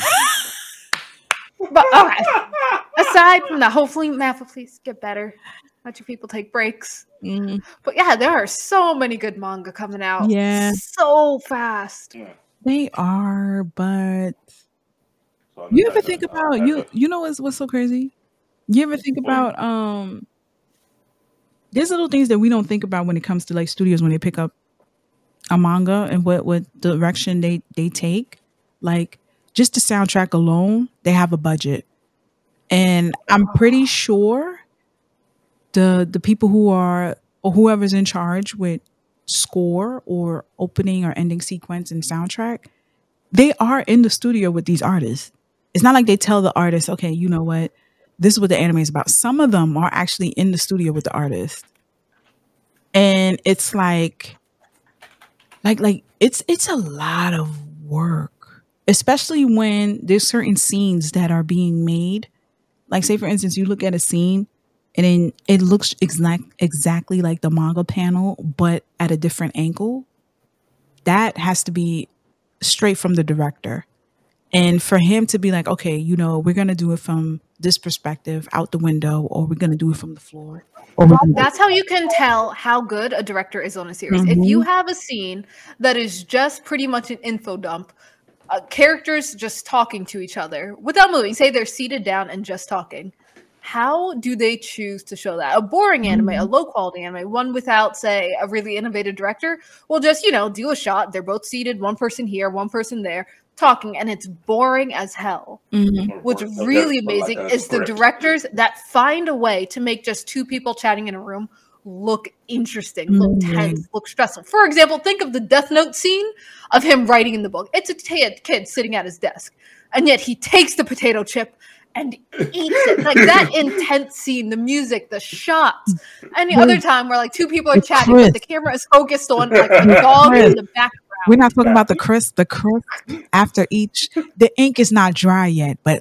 But okay. Aside from that, hopefully Mappa, please get better. Let your people take breaks. Mm, But yeah, there are so many good manga coming out. Yeah. So fast. yeah. they are, but So you I'm- ever I- think I- about I- you? You know what's what's so crazy? You ever think about um? There's little things that we don't think about when it comes to like studios when they pick up a manga and what what direction they they take. Like just the soundtrack alone, they have a budget, and I'm pretty sure the the people who are or whoever's in charge with score or opening or ending sequence and soundtrack, they are in the studio with these artists. It's not like they tell the artist, okay, you know what, this is what the anime is about. Some of them are actually in the studio with the artist, and it's like, like, like it's it's a lot of work, especially when there's certain scenes that are being made. Like, say for instance, you look at a scene and then it looks exact exactly like the manga panel, but at a different angle. That has to be straight from the director. And for him to be like, okay, you know, we're going to do it from this perspective out the window, or we're going to do it from the floor. Or we're gonna do That's how you can tell how good a director is on a series. If you have a scene that is just pretty much an info dump, uh, characters just talking to each other without moving, say they're seated down and just talking. How do they choose to show that? A boring anime, a low quality anime, one without, say, a really innovative director, will just, you know, do a shot. They're both seated, one person here, one person there, talking, and it's boring as hell. Mhm. Or- What's or- or really that's- amazing like a is the script. directors that find a way to make just two people chatting in a room look interesting, look Mhm. tense, look stressful. For example, think of the Death Note scene of him writing in the book. It's a t- kid sitting at his desk, and yet he takes the potato chip and eats it. Like that intense scene, the music, the shots. Any other time where like two people are It's chatting, crisp. but the camera is focused on like a dog in the background. We're not talking about the crisp, the crisp after each. The ink is not dry yet, but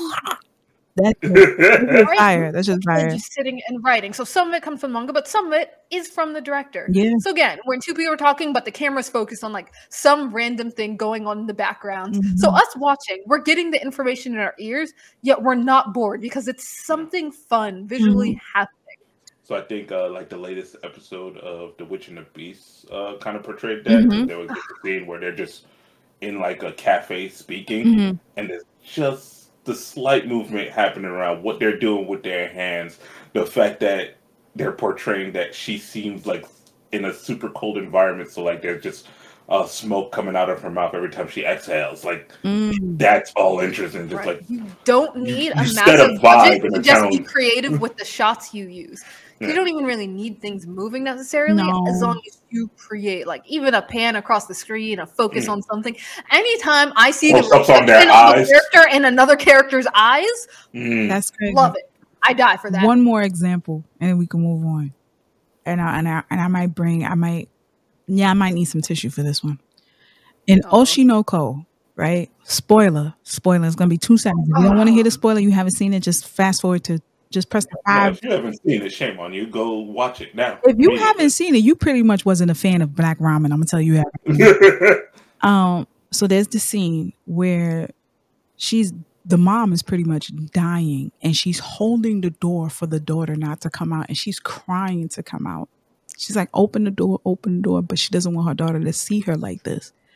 that's just, that's just fire. That's just They're fire. just sitting and writing. So some of it comes from manga, but some of it is from the director. Yeah. So again, when two people are talking, but the camera's focused on like some random thing going on in the background. Mhm. So us watching, we're getting the information in our ears, yet we're not bored because it's something fun visually happening. So I think uh, like the latest episode of The Witch and the Beast uh, kind of portrayed that. Mhm. There was just a scene where they're just in like a cafe speaking, Mhm. and there's just the slight movement happening around what they're doing with their hands. The fact that they're portraying that she seems like in a super cold environment, so like there's just uh, smoke coming out of her mouth every time she exhales. Like Mm. that's all interesting. Just Right. like You don't need a you set a massive vibe budget and to a just be tone. creative with the shots you use. You Yeah. don't even really need things moving necessarily, as No. long as you create like even a pan across the screen, a focus Mm. on something. Anytime I see Or the something on their reflection of a eyes. character in another character's eyes, mm, That's crazy. love it. I die for that. One more example, and then we can move on. And I and I and I might bring. I might. Yeah, I might need some tissue for this one. In Uh-oh. Oshinoko, right? Spoiler. Spoiler. It's gonna be two seconds. If you don't want to hear the spoiler, you haven't seen it. Just fast forward to. Just press the yeah, five. if you haven't seen it, shame on you. Go watch it now. If you Immediately. haven't seen it, you pretty much wasn't a fan of Black Ramen. I'm gonna tell you that. Um, so there's the scene where she's the mom is pretty much dying and she's holding the door for the daughter not to come out and she's crying to come out. She's like, open the door, open the door, but she doesn't want her daughter to see her like this.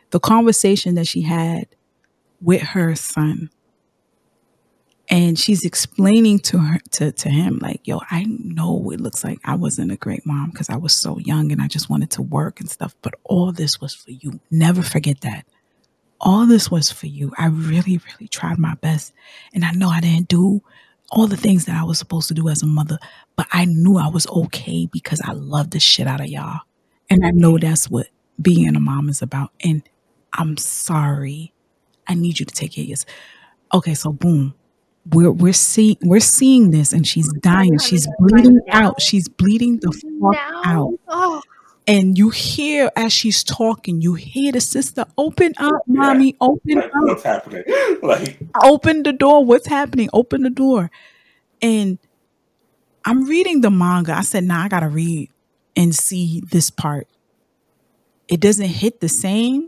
the conversation that she had with her son. And she's explaining to her to, to him, like, yo, I know it looks like I wasn't a great mom because I was so young and I just wanted to work and stuff. But all this was for you. Never forget that. All this was for you. I really, really tried my best. And I know I didn't do all the things that I was supposed to do as a mother, but I knew I was okay because I love the shit out of y'all. And I know that's what being a mom is about. And I'm sorry. I need you to take care of yourself. Okay, so boom. We're we're seeing we're seeing this, and she's dying. She's bleeding out. She's bleeding the fuck out. Oh, And you hear as she's talking, you hear the sister, open up, mommy, Yeah. open Like, up, what's happening? Like, open the door. What's happening? Open the door. And I'm reading the manga. I said, nah, I gotta read and see this part. It doesn't hit the same.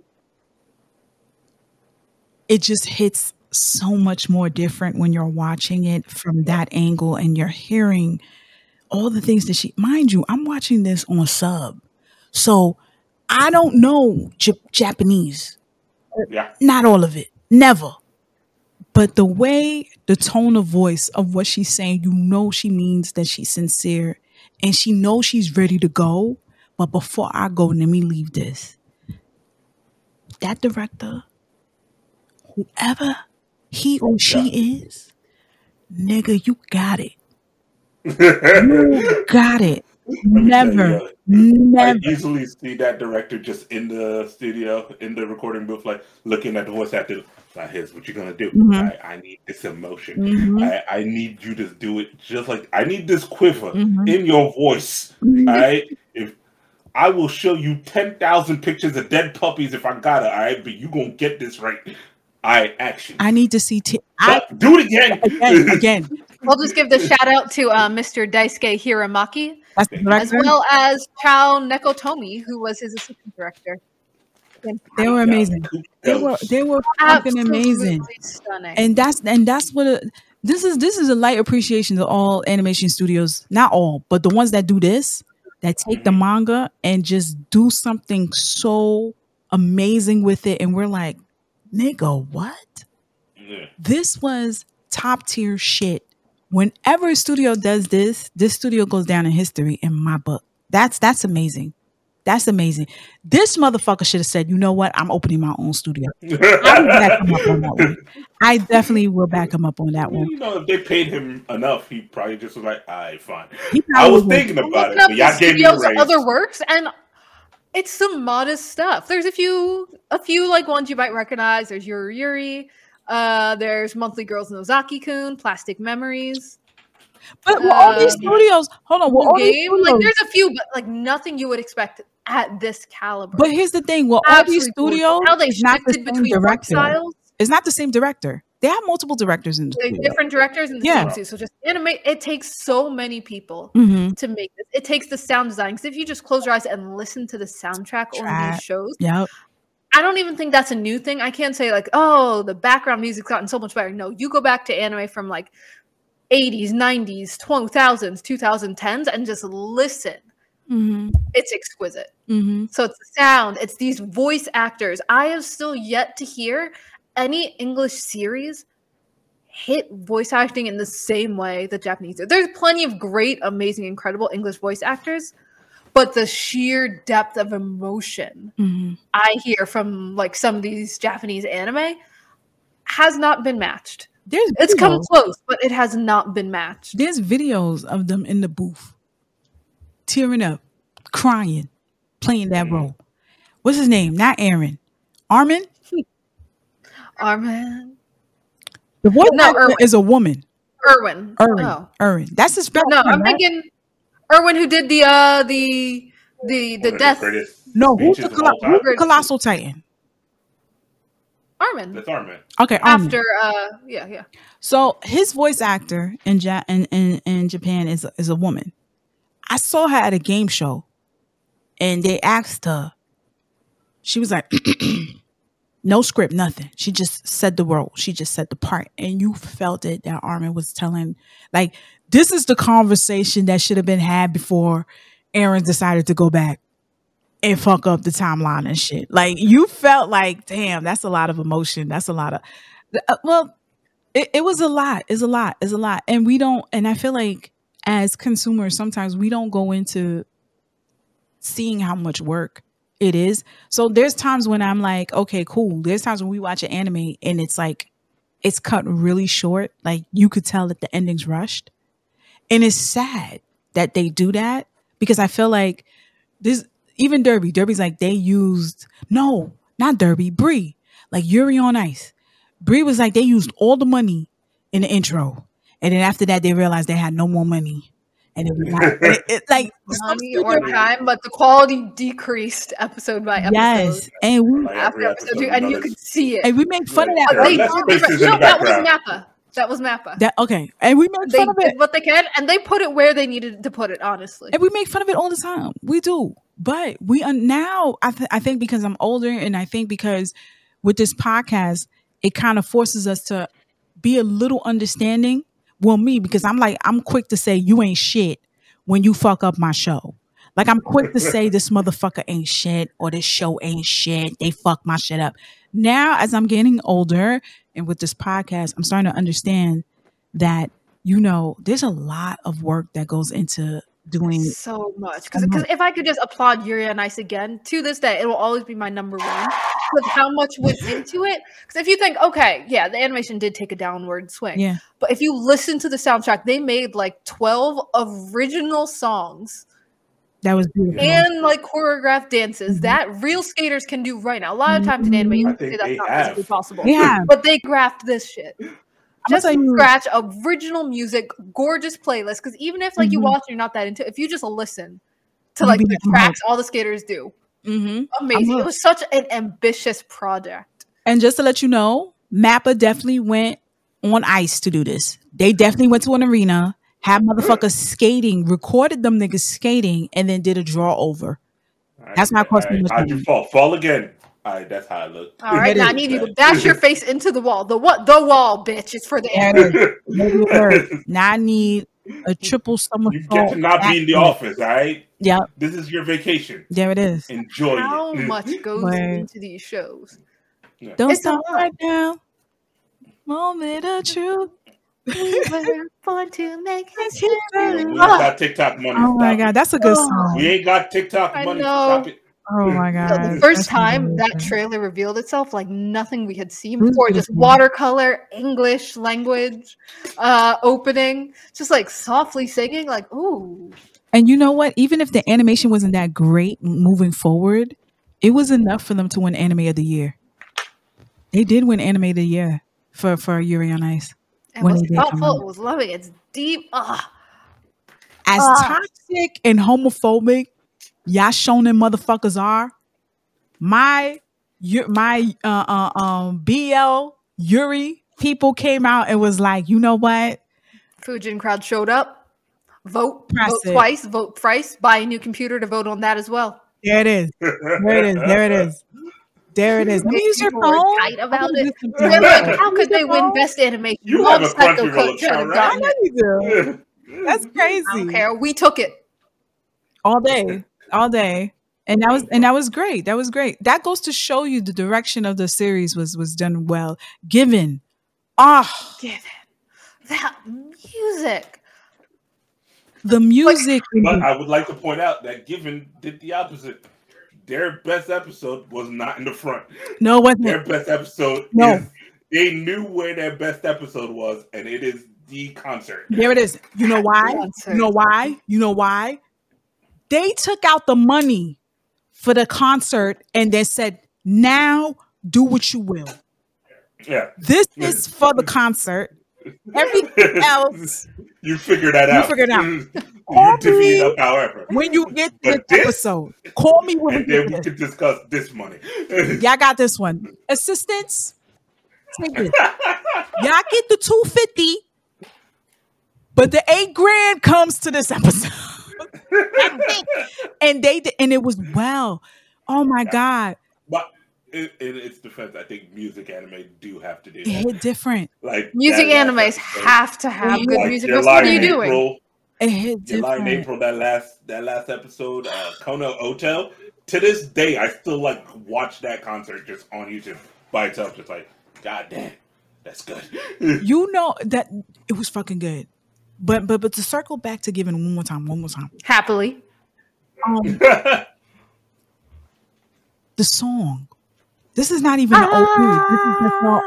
It just hits so much more different when you're watching it from that angle and you're hearing all the things that she, mind you, I'm watching this on sub. So I don't know J- Japanese, yeah. not all of it, never. But the way, the tone of voice of what she's saying, you know she means that she's sincere and she knows she's ready to go. But before I go, let me leave this. That director, whoever he or she is, nigga, you got it. You got it. Let me tell Never, you, I never. easily see that director just in the studio, in the recording booth, like looking at the voice actor. Like, here's what you're gonna do. Mhm. I, I need this emotion. Mhm. I, I need you to do it just like I need this quiver Mhm. in your voice. Mhm. All right. If I will show you ten thousand pictures of dead puppies if I gotta, all right, but you gonna get this right. I action. I need to see. T- I But do it again. again, again. I'll just give the shout out to uh, Mister Daisuke Hiramaki, That's the as director. well as Chao Nekotomi, who was his assistant director. They were amazing. They were they were fucking Absolutely amazing. stunning. And that's and that's what a, this is. This is a light appreciation to all animation studios. Not all, but the ones that do this, that take the manga and just do something so amazing with it. And we're like, nigga, what? Yeah. This was top tier shit. Whenever a studio does this, this studio goes down in history in my book. That's that's amazing. That's amazing. This motherfucker should have said, you know what? I'm opening my own studio. I will back him up on that one. I definitely will back him up on that one. You know, if they paid him enough, he probably just was like, all right, fine. He I probably was would. thinking about Looking it, up but the y'all gave me the studio's raise. other works, and it's some modest stuff. There's a few, a few like ones you might recognize. There's Yuri Yuri. Uh, there's Monthly Girls Nozaki-kun, Plastic Memories. But with all these Um, studios, hold on, with Blue all these Game. Like studios, there's a few, but like nothing you would expect at this caliber. but here's the thing: with all these Absolutely gorgeous. studios, How they it's not the shifted same between work director. styles. It's not the same director. They have multiple directors in the Like, studio. different directors in the Yeah. same suit. So just animate. It takes so many people Mm-hmm. to make this. It takes the sound design. Because if you just close your eyes and listen to the soundtrack on Track. these shows, Yep. I don't even think that's a new thing. I can't say like, oh, the background music's gotten so much better. No, you go back to anime from like eighties, nineties, two thousands, twenty tens, and just listen. Mm-hmm. It's exquisite. Mm-hmm. So it's the sound, it's these voice actors. I have still yet to hear any English series hit voice acting in the same way that Japanese do. There's plenty of great, amazing, incredible English voice actors, but the sheer depth of emotion Mm-hmm. I hear from like some of these Japanese anime has not been matched. There's It's come videos. close, but it has not been matched. There's videos of them in the booth, tearing up, crying, playing that role. What's his name? Not Aaron. Armin? Armin. The voice No, actor Erwin. is a woman. Irwin. Erwin. Oh. Erwin. That's his best No, friend, I'm right? thinking Irwin who did the uh the the the One of death greatest No, who's the, speeches of colo- all time. who's the Colossal Titan? Armin. That's Armin. Okay, Armin. After uh yeah, yeah. So his voice actor in, ja- in, in, in Japan is, is a woman. I saw her at a game show and they asked her, she was like, no script, nothing. She just said the role. She just said the part. And you felt it that Armin was telling, like, this is the conversation that should have been had before Aaron decided to go back. and fuck up the timeline and shit. Like you felt like, damn, that's a lot of emotion. That's a lot of, uh, well, it, it was a lot. It's a lot. It's a lot. And we don't, and I feel like as consumers, sometimes we don't go into seeing how much work it is. So there's times when I'm like, okay, cool. There's times when we watch an anime and it's like, it's cut really short. Like you could tell that the ending's rushed. And it's sad that they do that because I feel like this, even Derby, Derby's like they used, no, not Derby, Bree, like Yuri on Ice. Bree was like they used all the money in the intro. And then after that, they realized they had no more money. And it was like, it, it, like money or time, but the quality decreased episode by episode. Yes. And we, Like after every episode episode, two, and you another- could see it. and we made fun of Like, that. there are They less did spaces different- in the no, that was background. Mappa. That was Mappa. That okay. And we made They fun of it. did what they can, and they put it where they needed to put it. Honestly, And we make fun of it all the time. We do. But we are now, I, th- I think because I'm older and I think because with this podcast, it kind of forces us to be a little understanding. Well, me, because I'm like, I'm quick to say you ain't shit when you fuck up my show. Like I'm quick to say this motherfucker ain't shit or this show ain't shit. They fuck my shit up. Now, as I'm getting older and with this podcast, I'm starting to understand that, you know, there's a lot of work that goes into doing so much. Because so much. if I could just applaud Yuri on Ice again, to this day, it will always be my number one. With how much went into it. Because if you think, okay, yeah, the animation did take a downward swing. Yeah. But if you listen to the soundtrack, they made like twelve original songs That was beautiful. and like choreographed dances Mhm. that real skaters can do right now. A lot of times in anime, you I can think say that's they not have. physically possible. Yeah. But they graphed this shit. I'm Just gonna tell you- scratch original music, gorgeous playlist. Because even if like you Mhm. watch, and you're not that into it, if you just listen to You'll like be the like, tracks all the skaters do, Mm-hmm. amazing. I'm It was such an ambitious project. And just to let you know, Mappa definitely went on ice to do this. They definitely went to an arena, had motherfuckers skating, recorded them niggas skating, and then did a draw over. That's not All costing much How'd you money. fall? Fall again. All right, that's how I look. All right, It now I is. need you to bash your face into the wall. The what? The wall, bitch. It's for the There anime. it is. Maybe it worked. Now I need a triple somersault. You get to not be in the backflip. office, all right? Yep, This is your vacation. there it is. Enjoy How it. much goes Word. into these shows? Don't It's a stop lot. right now. Moment of truth. We were born to make history. We ain't Ah, got TikTok money. Oh my Stop god, it. that's a good Oh. song. We ain't got TikTok I money. know. Stop it. Oh my the god. the first That's time that amazing. trailer revealed itself like nothing we had seen It was before, just beautiful. watercolor, English language, uh, opening, just like softly singing, like, ooh. And you know what? Even if the animation wasn't that great moving forward, it was enough for them to win Anime of the Year. They did win Anime of the Year for, for Yuri on Ice. It When was they did come thoughtful, out. it was loving, it's deep. Ah, As Ah. toxic and homophobic y'all shonen motherfuckers are, my Yu- my uh, uh, um B L Yuri people came out and was like, you know what? Fujin crowd showed up. Vote, Press vote it. twice, vote thrice, buy a new computer to vote on that as well. There it is. There it is. There it is. There it is. Let me use your People were phone. tight about Let me it. use your They're phone. like, how could they win phone? best animation? You Mob have a Psycho Crunchyroll could- should have account, gotten I know it. you do. That's crazy. I don't care. We took it. All day, all day, and that was and that was great. That was great. That goes to show you the direction of the series was was done well. Given, ah, Given that music. the music. But I would like to point out that Given did the opposite. Their best episode was not in the front. no, it wasn't. Their best episode No. is they knew where their best episode was, and it is the concert. There it is. You know why? Concert. You know why? You know why? They took out the money for the concert and they said, "Now do what you will. Yeah. This is for the concert. Everything else, You figure that You out. figure it out. You Call divvy me it up however. when you get this But this- episode, call me when we And then get we this. can discuss this money. Y'all got this one. Assistants, take it. Y'all get the two fifty, but the eight grand comes to this episode. and they did, and it was well. Oh my god, But in, in its defense, I think music anime do have to do it that. hit different. Like Music that last animes episode, have to have good like music. your What are line you in doing? April, It hit July and different. April, that last that last episode, uh, Kona Hotel. To this day, I still like watch that concert just on YouTube by itself. Just like, God damn, that's good. You know that it was fucking good. But but but to circle back to giving one more time, one more time. Happily. Um, the song. This is not even the O P. This is the song.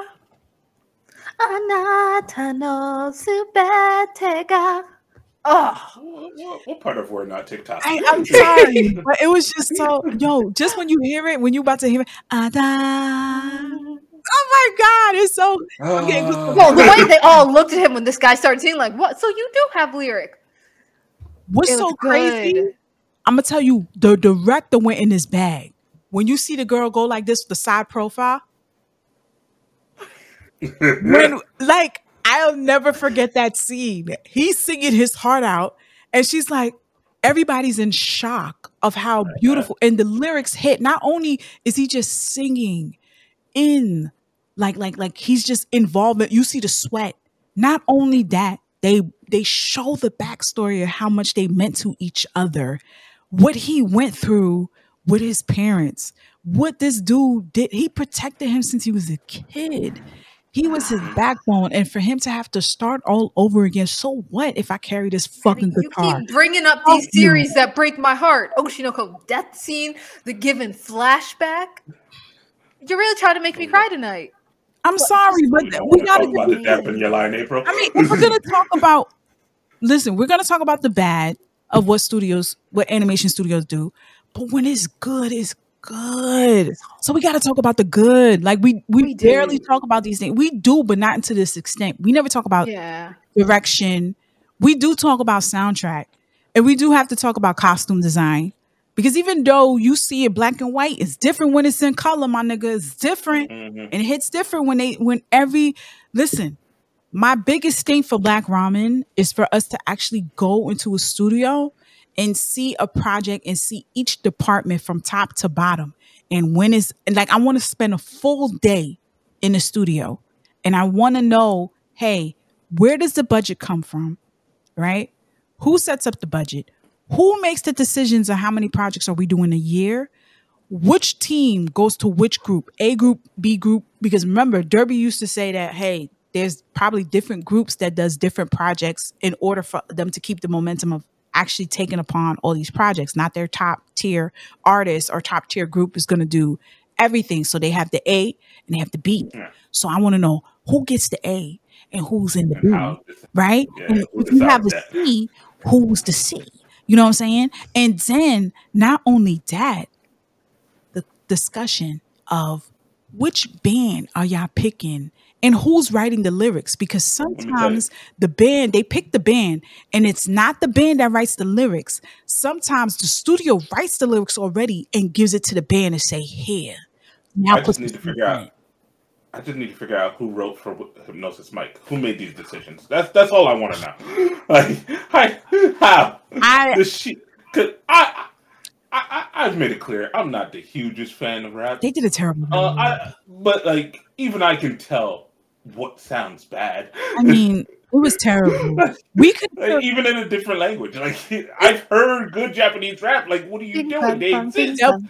Anata no subetega. Oh, what, what, what part of we're not TikTok? I, I'm sorry, but it was just so yo. Just when you hear it, when you about to hear it, Ada. Oh my God, it's so. I'm getting goosebumps. well, the way they all looked at him when this guy started singing, like, what? So you do have lyric. What's It so was crazy? good. I'm gonna tell you, the director went in his bag. When you see the girl go like this, the side profile. When like I'll never forget that scene. He's singing his heart out, and she's like, everybody's in shock of how beautiful, and the lyrics hit. Not only is he just singing in, like, like, like he's just involved. You see the sweat. Not only that, they they show the backstory of how much they meant to each other, what he went through with his parents, what this dude did. He protected him since he was a kid. He was his backbone, and for him to have to start all over again. So what if I carry this fucking You guitar? keep bringing up Fuck these you. series that break my heart. Oshinoko death scene, the given flashback. You're really trying to make me cry tonight. I'm sorry, but You don't we want to gotta talk about the death in July and April. I mean, if we're gonna talk about, listen, we're gonna talk about the bad of what studios, what animation studios do, but when it's good, it's good. So we gotta talk about the good. Like we we, We do. barely talk about these things. We do, but not to this extent. We never talk about Yeah. direction. We do talk about soundtrack, and we do have to talk about costume design. Because even though you see it black and white, it's different when it's in color, my nigga. It's different. Mhm. And it hits different when they when every listen. My biggest thing for Black Ramen is for us to actually go into a studio and see a project and see each department from top to bottom. And when it's and like I want to spend a full day in the studio, and I want to know, hey, where does the budget come from? Right? Who sets up the budget? Who makes the decisions on how many projects are we doing a year? Which team goes to which group? A group, B group? Because remember, Derby used to say that, hey, there's probably different groups that does different projects in order for them to keep the momentum of actually taking upon all these projects. Not their top tier artist or top tier group is going to do everything. So they have the A and they have the B. Yeah. So I want to know who gets the A and who's in the And B, how this- right? Yeah, And who if you have the decides that? C, who's the C? You know what I'm saying? And then not only that, the discussion of which band are y'all picking and who's writing the lyrics, because tell you. sometimes the band, they pick the band and it's not the band that writes the lyrics. Sometimes the studio writes the lyrics already and gives it to the band and say, here, now I put just need this to in figure the out. band. I just need to figure out who wrote for Hypnosis Mike. Who made these decisions? That's that's all I want to know. Like, I, how I- the shit? Cause I, I, I, I've made it clear I'm not the hugest fan of rap. They did a terrible Uh, job. I, but like, even I can tell what sounds bad. I mean, it was terrible. We could Like, even in a different language. Like, I've heard good Japanese rap. Like, what are you doing? They exist. Hell,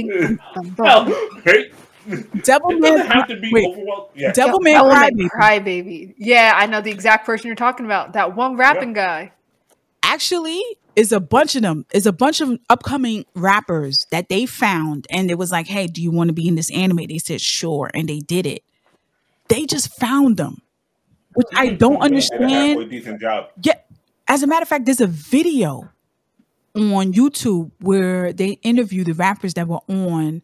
right? Devil It Man. doesn't have to be Wait, overwhelmed. Yeah. Devil Yo, Man Element Crybaby. Crybaby. Yeah, I know the exact person you're talking about. That one rapping guy. Actually, is a bunch of them. Is a bunch of upcoming rappers that they found, and it was like, "Hey, do you want to be in this anime?" They said, "Sure," and they did it. They just found them, which I don't Did a understand. halfway decent job. Yeah, as a matter of fact, there's a video on YouTube where they interview the rappers that were on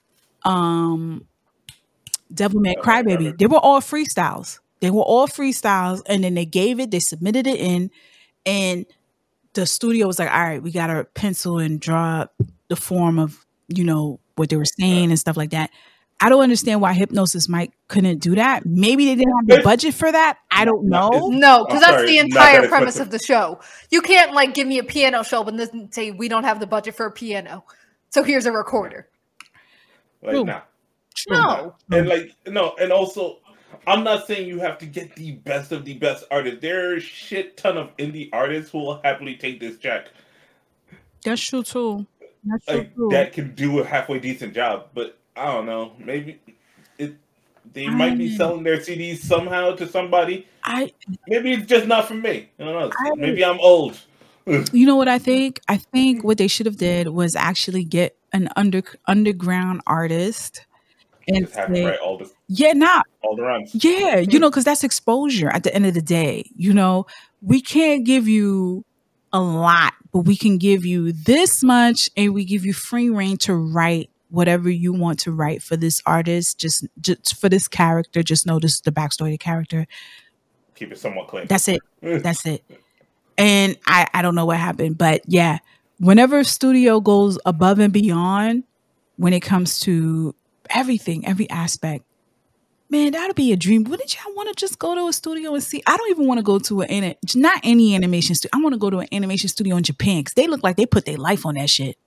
um Devilman Crybaby. They were all freestyles. They were all freestyles, and then they gave it, they submitted it in, and the studio was like, all right, we gotta pencil and draw the form of, you know, what they were saying and stuff like that. I don't understand why Hypnosis Mike couldn't do that. Maybe they didn't have the budget for that. I don't No, know. No, because I'm that's sorry, the not entire that premise expensive. of the show. You can't like give me a piano show and then say we don't have the budget for a piano. So here's a recorder. Like, True. nah. No. And like, no, and also, I'm not saying you have to get the best of the best artists. There are a shit ton of indie artists who will happily take this check. That's true too. That's true Like too. that can do a halfway decent job, but I don't know. Maybe it they I, might be selling their C Ds somehow to somebody. I, Maybe it's just not for me. I don't know. I Maybe I'm old. you know what I think? I think what they should have did was actually get an under underground artist and Just have to say, write all the yeah, nah, all the runs. yeah, you know, because that's exposure at the end of the day. You know, we can't give you a lot, but we can give you this much and we give you free reign to write whatever you want to write for this artist, just just for this character. Just know this is the backstory of the character. Keep it somewhat clean. That's it. That's it. And I, I don't know what happened, but yeah, whenever studio goes above and beyond when it comes to everything, every aspect, man, that'll be a dream. Wouldn't y'all want to just go to a studio and see? I don't even want to go to an, not any animation studio. I want to go to an animation studio in Japan because they look like they put their life on that shit.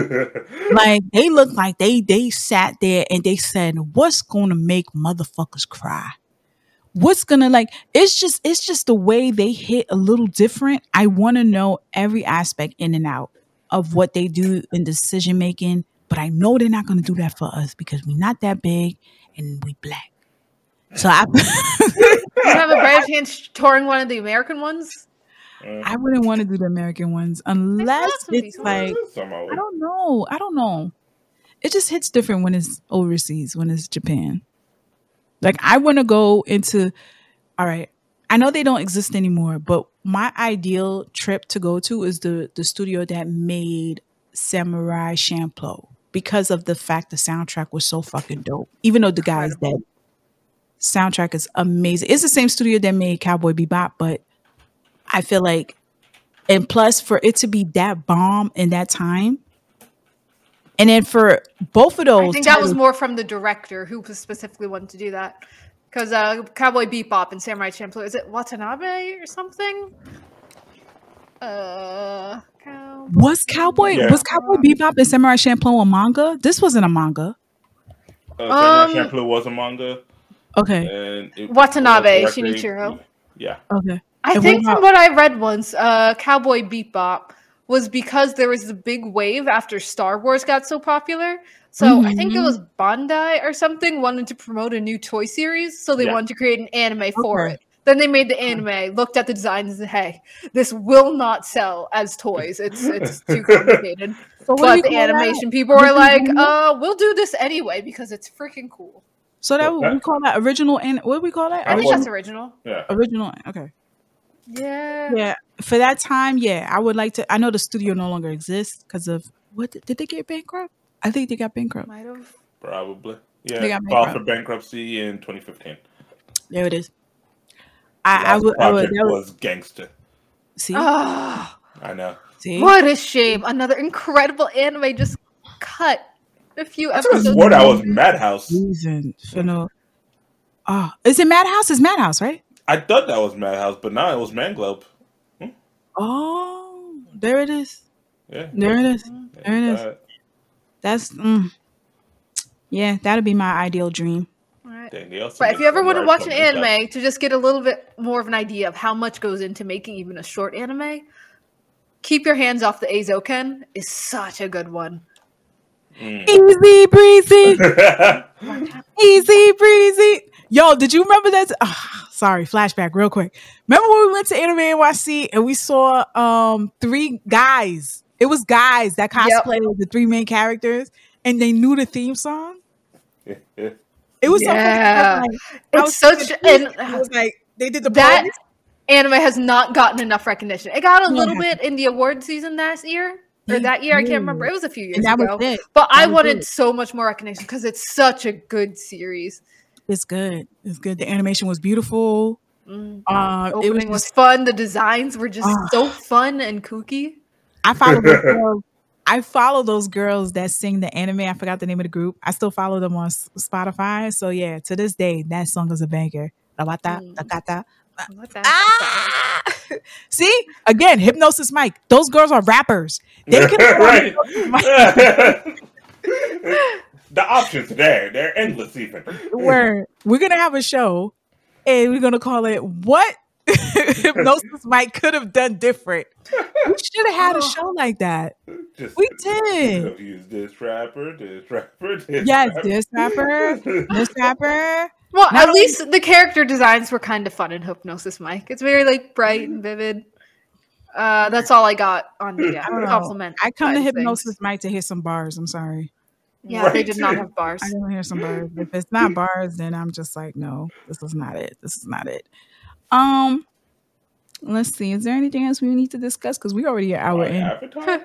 Like they look like they, they sat there and they said, what's going to make motherfuckers cry? What's gonna like it's just it's just the way they hit a little different. I want to know every aspect in and out of what they do in decision making, but I know they're not gonna do that for us because we're not that big and we black. So I You have a better chance touring one of the American ones. I wouldn't want to do the American ones unless it's like I don't know. I don't know. It just hits different when it's overseas, when it's Japan. Like I want to go into, all right, I know they don't exist anymore, but my ideal trip to go to is the, the studio that made Samurai Champloo because of the fact the soundtrack was so fucking dope. Even though the guy's dead. Soundtrack is amazing. It's the same studio that made Cowboy Bebop, but I feel like, and plus for it to be that bomb in that time, and then for both of those, I think that was more from the director who specifically wanted to do that. Because uh, Cowboy Bebop and Samurai Champloo, is it Watanabe or something? Uh, Cowboy was Cowboy Yeah. was Cowboy Bebop and Samurai Champloo a manga? This wasn't a manga. Uh, Samurai Um, Champloo was a manga. Okay. And it Watanabe, was directly- Shinichiro. Yeah. Okay. I And think what from what I read once, uh, Cowboy Bebop was because there was a big wave after Star Wars got so popular. So I think it Mhm. was Bandai or something wanted to promote a new toy series, so they Yeah. wanted to create an anime for Okay. it. Then they made the anime, looked at the designs, and said, "Hey, this will not sell as toys. It's it's too complicated." So what do But we the call that? animation people were Original like, anime? "Uh, we'll do this anyway because it's freaking cool." So that What, what we that- call that original and what do we call that? I think Cowboy- that's original. Yeah. Original. Okay. Yeah. Yeah. For that time, yeah, I would like to. I know the studio no longer exists because of what did, did they get bankrupt? I think they got bankrupt. Might have. Probably. They Yeah. got Filed for bankrupt. bankruptcy in twenty fifteen. There it is. I, I Last would. I would. project That would was Gangsta. see. Ah. I know. see. What a shame. Another incredible anime just cut a few I could have episodes. swore that was Madhouse. Reason for no. Oh, is it Madhouse? It's Madhouse, right? I thought that was Madhouse, but now it was Manglobe. Oh, there it is. Yeah. There it is. There it is. Uh, That's. Mm, yeah, that'd be my ideal dream. Alright. dang, they also But if make you ever some want to art watch from an makeup. anime to just get a little bit more of an idea of how much goes into making even a short anime, Keep Your Hands Off the Eizouken is such a good one. Mm. Easy breezy, easy breezy. Yo, did you remember that? Ah, sorry, flashback real quick. Remember when we went to Anime N Y C and we saw um three guys? It was guys that cosplayed the three main characters, and they knew the theme song. It was Yeah. so funny. I was It's such confused. and It was like they did the that pose. anime has not gotten enough recognition. It got a No, it little bit in the award season last year. Or It that year, I can't did. remember. It was a few years and that ago. was it. But I That was wanted it. so much more recognition because it's such a good series. It's good. It's good. The animation was beautiful. Mm. Uh, it was Opening was just, fun. The designs were just Ah. so fun and kooky. I follow those girls. I follow those girls that sing the anime. I forgot the name of the group. I still follow them on S- Spotify. So yeah, to this day, that song is a banger. Tabata, Mm. takata. What the- Ah! See, again, Hypnosis Mike. Those girls are rappers. They can right. the options there. They're endless even. Where we're gonna have a show and we're gonna call it What Hypnosis Mike Could Have Done Different. We should have had a show like that. Just, we did. Could have used this rapper, this rapper, this yes, rapper. this rapper, this rapper. Well, Not at least the character designs were kind of fun in Hypnosis Mike. It's very like bright and vivid. Uh, that's all I got on the yeah, compliment. I come to Hypnosis things. Mike to hear some bars. I'm sorry. Yeah, Right. they did not have bars. I didn't hear some bars. If it's not bars, then I'm just like, no, this is not it. This is not it. Um, let's see. Is there anything else we need to discuss? Because we already an hour Uh, in. Avatar?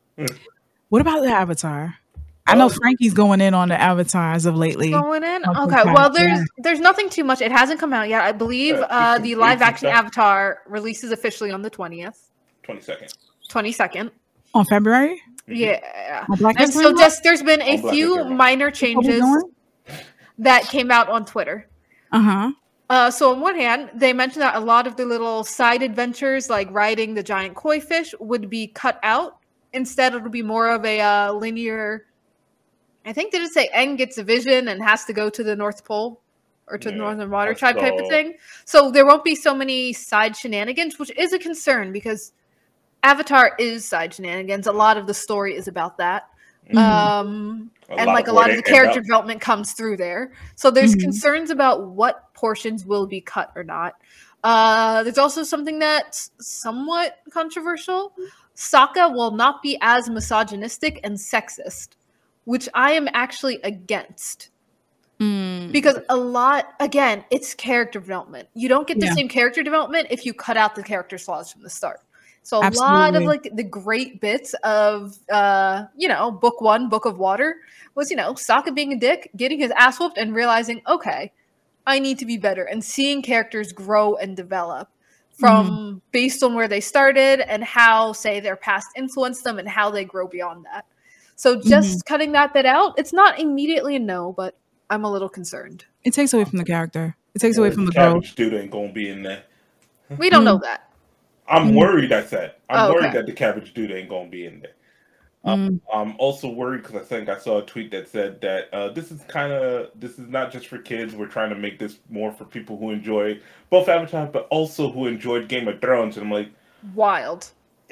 What about the Avatar? I know Frankie's going in on the Avatar as of lately. Going in? Okay, Okay. Well, there's yeah. there's nothing too much. It hasn't come out yet. I believe Yeah, uh, it's- the it's live action stuff. Avatar releases officially on the twentieth, twenty-second. twenty-second. On February? Mhm. Yeah. On Black And History so Month? just there's been a On Black few History Month. minor What we changes doing? that came out on Twitter. Uh-huh. Uh, so on one hand, they mentioned that a lot of the little side adventures, like riding the giant koi fish, would be cut out. Instead, it'll be more of a uh, linear. I think did it say Aang gets a vision and has to go to the North Pole or to the Yeah, Northern Water that's Tribe type of all. thing. So there won't be so many side shenanigans, which is a concern because Avatar is side shenanigans. A lot of the story is about that. Mhm. Um, A and lot like a of lot where of the they end character up. development comes through there. So there's Mhm. concerns about what portions will be cut or not. Uh, there's also something that's somewhat controversial. Sokka will not be as misogynistic and sexist, which I am actually against. Mm. Because a lot, again, it's character development. You don't get the Yeah. same character development if you cut out the character's flaws from the start. So a lot of Absolutely. like the great bits of uh, you know, book one, Book of Water, was, you know, Sokka being a dick, getting his ass whooped, and realizing, okay, I need to be better, and seeing characters grow and develop from based on where they started and how, say, their past influenced them and how they grow beyond that. So just cutting that bit out, it's not immediately a no, but I'm a little concerned. It takes away from the character. It takes away Well, from the growth. Cabbage dude ain't gonna be in there. We don't Mm. know that. I'm Mm. worried. I said I'm Oh, worried okay. that the cabbage dude ain't gonna be in there. Mm. Um, I'm also worried because I think I saw a tweet that said that uh, this is kind of this is not just for kids. We're trying to make this more for people who enjoy both Avatar, but also who enjoyed Game of Thrones. And I'm like, Wild.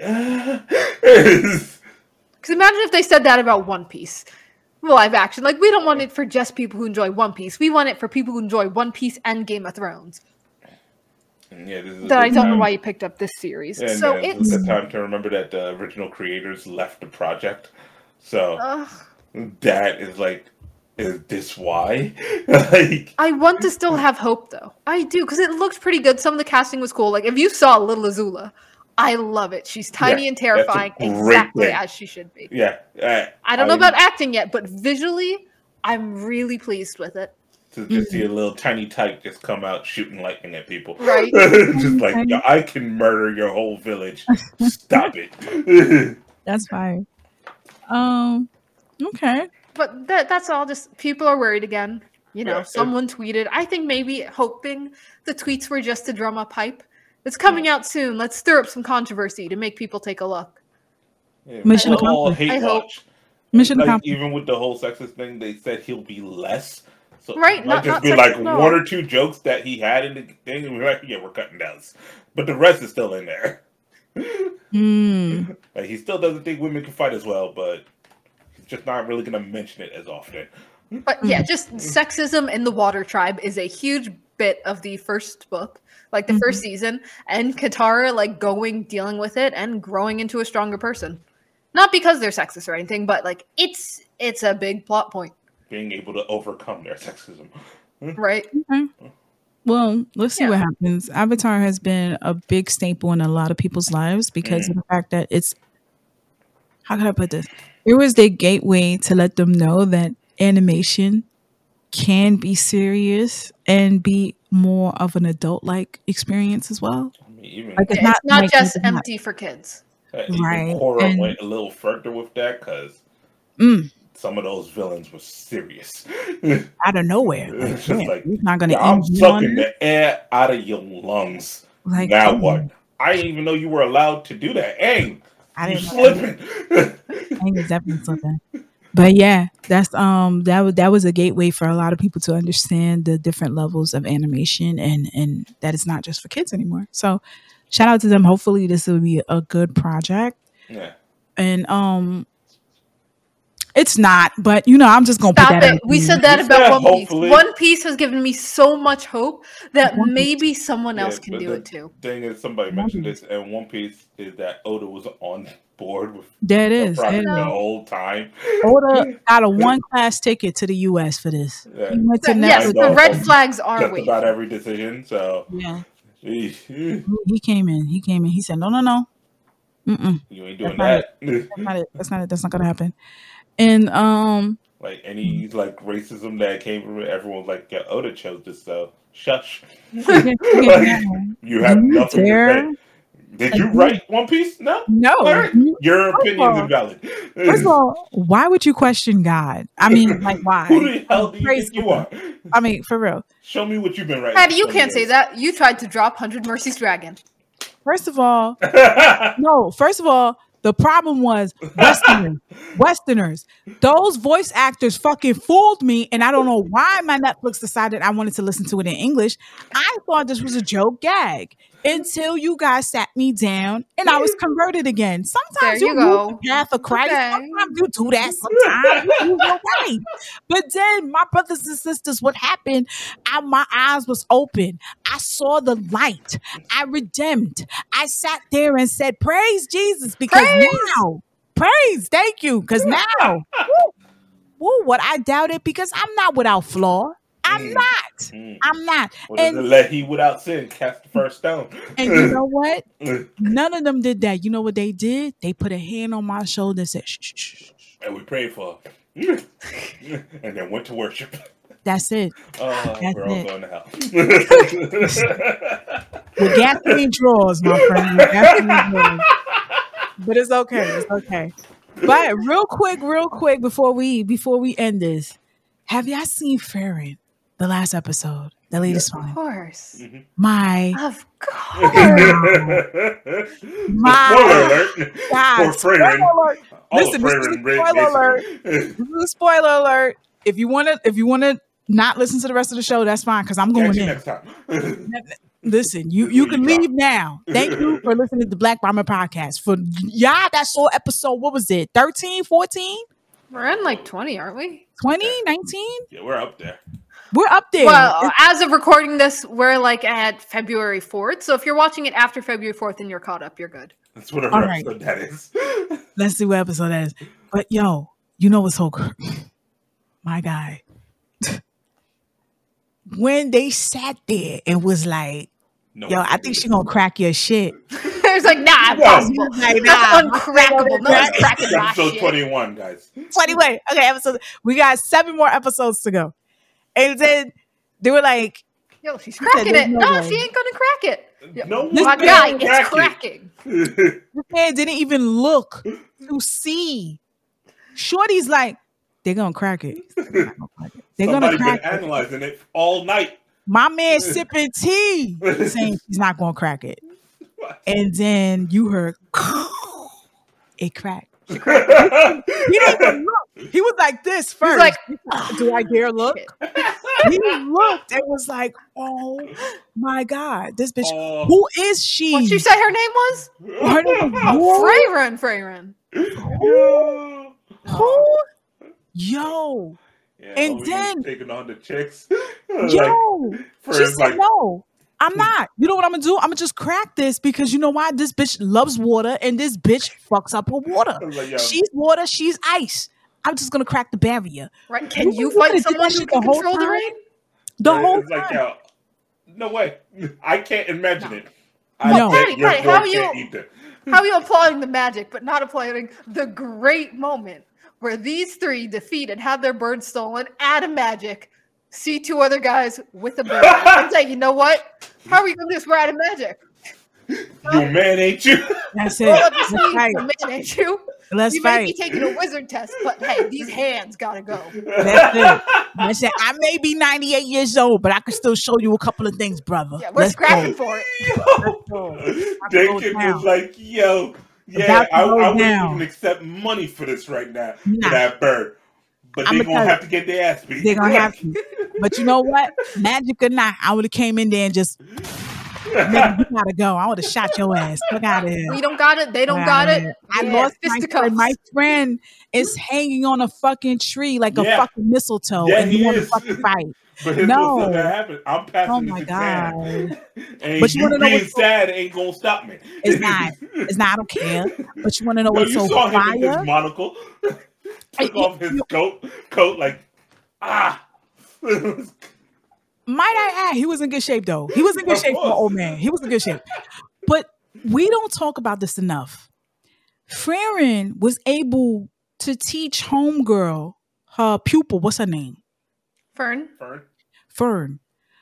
yes. Because imagine if they said that about One Piece. Live action. Like, we don't want it for just people who enjoy One Piece. We want it for people who enjoy One Piece and Game of Thrones. And yeah, this is a That I good don't know time- why you picked up this series. And so uh, this it's. is the time to remember that the original creators left the project. So Ugh. that is like, is this why? like, I want to still have hope, though. I do, because it looked pretty good. Some of the casting was cool. Like, if you saw Little Azula, I love it. She's tiny Yeah, and terrifying, that's a great exactly thing. as she should be. yeah, uh, I don't know about acting yet, but visually, I'm really pleased with it. to just see a little tiny tyke just come out shooting lightning at people. Right. just like, yo, I can murder your whole village. Stop it. That's fine. Um. Okay. But that that's all. Just people are worried again. You know, Yeah, someone tweeted. I think maybe hoping the tweets were just to drum up hype. It's coming out soon. Let's stir up some controversy to make people take a look. Yeah, Mission we'll all accomplished. hate I hope. watch. Mission like, accomplished. even with the whole sexist thing, they said he'll be less. So Right, it might not- just not be sexist like at all. one or two jokes that he had in the thing, and we're like, yeah, we're cutting down. But the rest is still in there. Mm. Like, he still doesn't think women can fight as well, but he's just not really going to mention it as often. But yeah, just sexism in the Water Tribe is a huge bit of the first book, like the first season, and Katara like going, dealing with it, and growing into a stronger person. Not because they're sexist or anything, but like it's it's a big plot point, Being able to overcome their sexism. right? Well, let's see Yeah. what happens. Avatar has been a big staple in a lot of people's lives because of the fact that it's, how can I put this? It was their gateway to let them know that animation can be serious and be more of an adult-like experience as well. I mean, even, Like, Yeah, it's not, like, just it's not- empty for kids. uh, even right, Korra and- went a little further with that, because Mm, some of those villains were serious. out of nowhere. Like, It's just man, like, he's not going to Yeah, I'm end you sucking on it. the air out of your lungs. Like, now come what? on. I didn't even know you were allowed to do that. Aang, I you didn't know that. slipping. Aang is definitely slipping. But yeah, that's um that was that was a gateway for a lot of people to understand the different levels of animation and and that it's not just for kids anymore. So shout out to them. Hopefully this will be a good project. Yeah. And um it's not, but you know, I'm just gonna Stop put that it. We in. said that You about said One Piece. hopefully. One Piece has given me so much hope that One Piece. maybe someone Yeah, else can but do the it too. Thing is, somebody One mentioned Piece. this, and One Piece is that Oda was on board with There it the is. There project it the is. whole time. Oda got a one class ticket to the U S for this. Yeah. He went to But yes, Signed Netflix. the off red on flags are just waving. about every decision. So Yeah. eesh, He he came in. He came in. He said, no, no, no. Mm-mm. you ain't That's doing not it. that. That's not it. That's not it. That's not gonna happen. And um Like any like racism that came from it, everyone's like, yeah, Oda chose this, so shush. Like, you have do you nothing to dare? say. Did you Like, write One Piece? No. No. All right. Do you- Your First of opinion's all- invalid. First of all, why would you question God? I mean, like, why? Who the hell do you Praise think you God. are? I mean, for real. Show me what you've been writing. Patty, you for can't say years. that. You tried to drop Hundred Mercies Dragon. First of all, no. First of all, the problem was Westerners. Westerners. Those voice actors fucking fooled me, and I don't know why my Netflix decided I wanted to listen to it in English. I thought this was a joke gag until you guys sat me down and I was converted again. Sometimes There you, you move go. the path of Christ. Okay. Sometimes you do that. Sometimes you move your way. But then, my brothers and sisters, what happened? I, my eyes was open. I saw the light. I redeemed. I sat there and said, "Praise Jesus!" Because Praise! now, praise, thank you. Because now, woo, woo, what I doubted, because I'm not without flaw. I'm Mm. not. Mm. I'm not. What does And it let he without sin cast the first stone? and you know what? None of them did that. You know what they did? They put a hand on my shoulder and said, "Shh, shh, shh." And we prayed for her. And then went to worship. That's it. Oh, That's we're all it. going to hell. With gasoline drawers, my friend. With gasoline drawers. But it's okay. It's okay. But real quick, real quick, before we before we end this, have y'all seen Farron? The last episode, the latest Of one. course. My Of course. My Spoiler alert. God, For Freeman. spoiler alert. All Listen, of this Freeman, is a spoiler alert. This is a spoiler alert. If you want to, if you want to not listen to the rest of the show, that's fine. Because I'm going Catch you in. next time. Listen, you This you is can what you leave now. Thank you for listening to the Black Bomber podcast. For y'all that saw episode, what was it? thirteen, fourteen, We're in like twenty, aren't we? twenty, nineteen? Yeah, we're up there. We're up there. Well, as of recording this, we're like at February fourth. So if you're watching it after February fourth and you're caught up, you're good. That's whatever All right. episode that is. Let's see what episode that is. But yo, you know what's so cr- my guy. When they sat there and was like, No yo, one I can think do she this. gonna crack your shit. It's like, nah, impossible. Like, That's nah. uncrackable. No one's cracking my Episode shit. twenty-one, guys. Anyway, okay, episode. We got seven more episodes to go. And then they were like, Yo, she's said cracking there's it. no No, way. she ain't gonna crack it. Yeah. No This My one guy, can it's crack cracking. it. this man didn't even look to see. Shorty's like, they're gonna crack it. They're gonna crack it. They're gonna Somebody's been crack it. analyzing it all night. My man sipping tea, saying he's not gonna crack it. And then you heard it cracked. He didn't even look. He was like this first. like, do I dare look? Shit. He looked and was like, oh my God, this bitch. Oh. Who is she? What you say her name was? Her name was Oh, Freyren, Freyren. Yeah. Who? Yo. Yeah, And homie then- taking on the chicks. Yo. like, She first, said, like, no, I'm not. You know what I'm gonna do? I'm gonna just crack this because you know why? This bitch loves water and this bitch fucks up her water. I was like, yo, She's water, she's ice. I'm just gonna crack the barrier. Right? Can You you could've fight did someone that who shit can the whole control the time? rain? The yeah, whole it's like, time. yo, no way. I can't imagine No. it. I No. bet Patty, your Patty, boy how are can't you- either. How are you applauding the magic, but not applauding the great moment where these three defeat and have their bird stolen, add a magic, see two other guys with a bird, and say, you know what? How are we gonna do this? We're out of magic. You man, ain't you? That's Roll it. up your Let's sleeves, fight. man, ain't you? Let's You may fight. be taking a wizard test, but hey, these hands gotta go. That's it. That's it. I may be ninety-eight years old, but I can still show you a couple of things, brother. Yeah, we're Let's scrapping go. for it. Dakin down. was like, yo, yeah, About to I, go I wouldn't down. even accept money for this right now. Nah. For that bird. But I'm they're gonna have to get their ass beat. They're gonna have to. But you know what? Magic or not, I would have came in there and just, nigga, you gotta go. I would have shot your ass. Fuck out of here. We don't got it. They don't Fuck got outta it. here. I Yeah, lost my fisticuffs. friend. My friend is hanging on a fucking tree like a Yeah. fucking mistletoe, Yeah, and he you want to is. fucking fight. But here's No. what's gonna happen. I'm passing Oh this my exam. God. And But you you wanna know being what's so- sad ain't gonna stop me. It's not. It's not. I don't care. But you want to know No, what's you so saw him in his fire? monocle. I- Took off his you- coat, coat like ah. Might I add, he was in good shape though. He was in good Of shape for an course. old man. He was in good shape. But we don't talk about this enough. Farron was able to teach homegirl, her pupil, what's her name? Fern. Fern. Fern.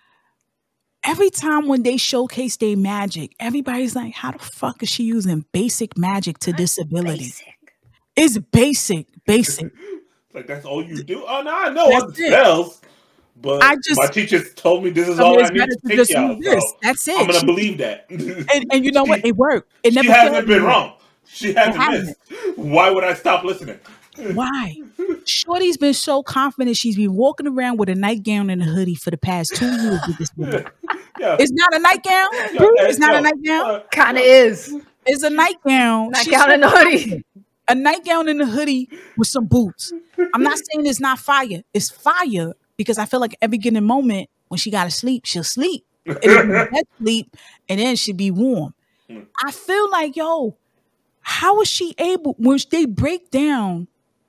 Every time when they showcase their magic, everybody's like, how the fuck is she using basic magic to disability? Basic. It's basic, basic. Like that's all you do? Oh no, I know That's other it. spells. But I just- my teachers told me this is I mean, all I it's need better to to take just y'all. use this. So That's it. I'm gonna She- believe that. And, and you know what? It worked. It She never hasn't failed been me. wrong. She hasn't hasn't. missed. Why would I stop listening? Why? Shorty's been so confident. She's been walking around with a nightgown and a hoodie for the past two years with this woman. Yeah. It's not a nightgown. Yo, Bruce, hey, it's not yo, a nightgown. uh, Kind of is. It's a nightgown. Not She's counting so the hoodie. confident. A nightgown and a hoodie with some boots. I'm not saying it's not fire. It's fire because I feel like every given moment when she gotta sleep, she'll sleep. And then when she sleep, and then she'll be warm. Mm. I feel like, yo, how is she able when they break down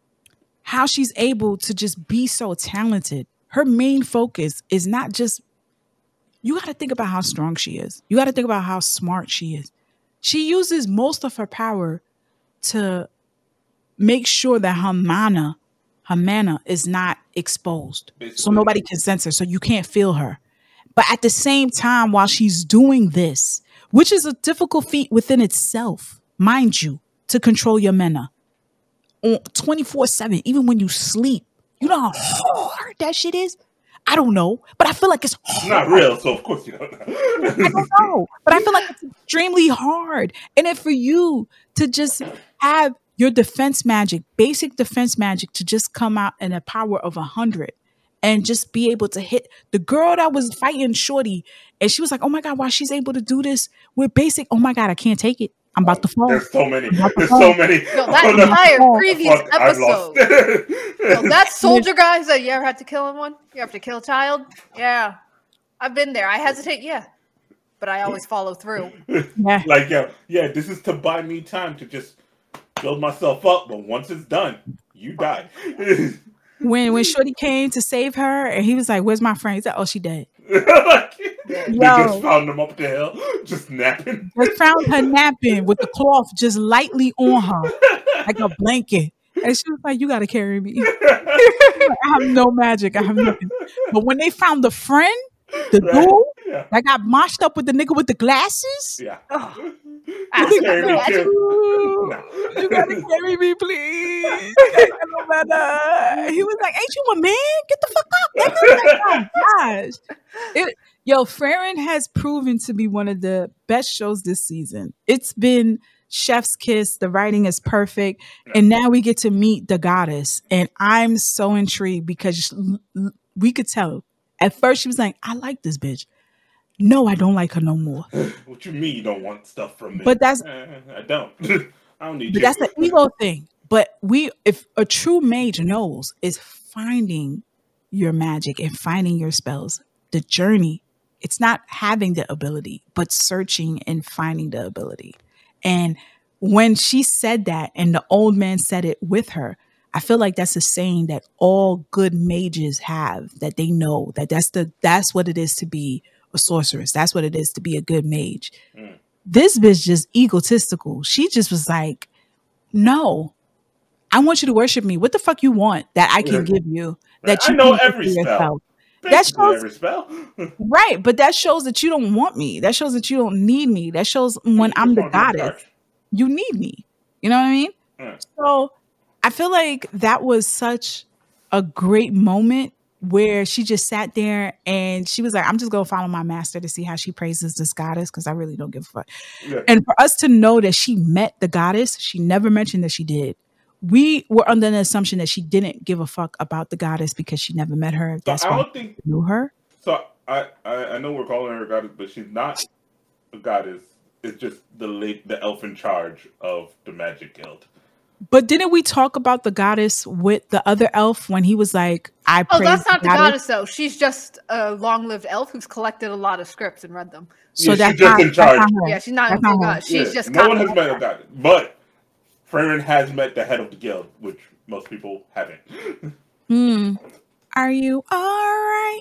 how she's able to just be so talented? Her main focus is not just, you got to think about how strong she is. You got to think about how smart she is. She uses most of her power to make sure that her mana, her mana is not exposed. So Basically. nobody can sense her. So you can't feel her. But at the same time, while she's doing this, which is a difficult feat within itself, mind you, to control your mana on twenty-four seven, even when you sleep. You know how hard that shit is? I don't know, but I feel like it's It's hard. not real, so of course you don't know. I don't know, but I feel like it's extremely hard. And then for you to just have your defense magic, basic defense magic, to just come out in a power of a hundred and just be able to hit the girl that was fighting Shorty, and she was like, "Oh my god, why she's able to do this with basic? Oh my god, I can't take it. I'm about to fall." There's so many. I'm about to There's fall. so many. Yo, that Oh, no. entire Oh, previous Fuck, I lost. episode. Yo, that soldier guy said, "You ever had to kill anyone? You ever have to kill a child?" Yeah, I've been there. I hesitate, yeah, but I always follow through. Yeah. Like, yeah, yeah, this is to buy me time to just build myself up, but once it's done, you die. When when Shorty came to save her, and he was like, "Where's my friend?" He said, "Oh, she dead." Like, they Yo. just found him up the hill, just napping. Just found her napping with the cloth just lightly on her, like a blanket. And she was like, "You gotta carry me. I have no magic. I have nothing." But when they found the friend, the Right? dude Yeah, that got moshed up with the nigga with the glasses, yeah. Oh. You carry me I- too. "Ooh, No. you gotta carry me, please. I got no matter." He was like, "Ain't you a man? Get the fuck up, nigga." Like, oh gosh. It, yo, Farron has proven to be one of the best shows this season. It's been chef's kiss. The writing is perfect. And now we get to meet the goddess. And I'm so intrigued because we could tell. At first, she was like, "I like this bitch. No, I don't like her no more." What you mean you don't want stuff from me? But that's- Eh, I don't. I don't need But you. that's the ego thing. But we, if a true mage knows, is finding your magic and finding your spells. The journey, it's not having the ability, but searching and finding the ability. And when she said that, and the old man said it with her, I feel like that's a saying that all good mages have, that they know that that's the that's what it is to be a sorceress. That's what it is to be a good mage. Mm. This bitch just egotistical. She just was like, "No, I want you to worship me. What the fuck you want that I can Yeah. give you? That I you know can every for spell. yourself?" That Basically shows- every spell. Right, but that shows that you don't want me. That shows that you don't need me. That shows when I'm the Just wanna be in goddess, charge. you need me. You know what I mean? Mm. So I feel like that was such a great moment where she just sat there and she was like, "I'm just gonna follow my master to see how she praises this goddess because I really don't give a fuck." Yeah. And for us to know that she met the goddess, she never mentioned that she did, we were under the assumption that she didn't give a fuck about the goddess because she never met her. So That's I why don't think we knew her. so. I, I I know we're calling her a goddess, but she's not a goddess. It's just the late the elf in charge of the Magic Guild. But didn't we talk about the goddess with the other elf when he was like, I Oh, praise that's not the goddess? goddess, though. She's just a long-lived elf who's collected a lot of scripts and read them. So Yeah, that's she's just not, in that's charge. not her. Yeah, she's not That's a full not her. goddess. She's Yeah, just no one kind has of- met a goddess, but Fremen has met the head of the guild, which most people haven't. Hmm. Are you all right?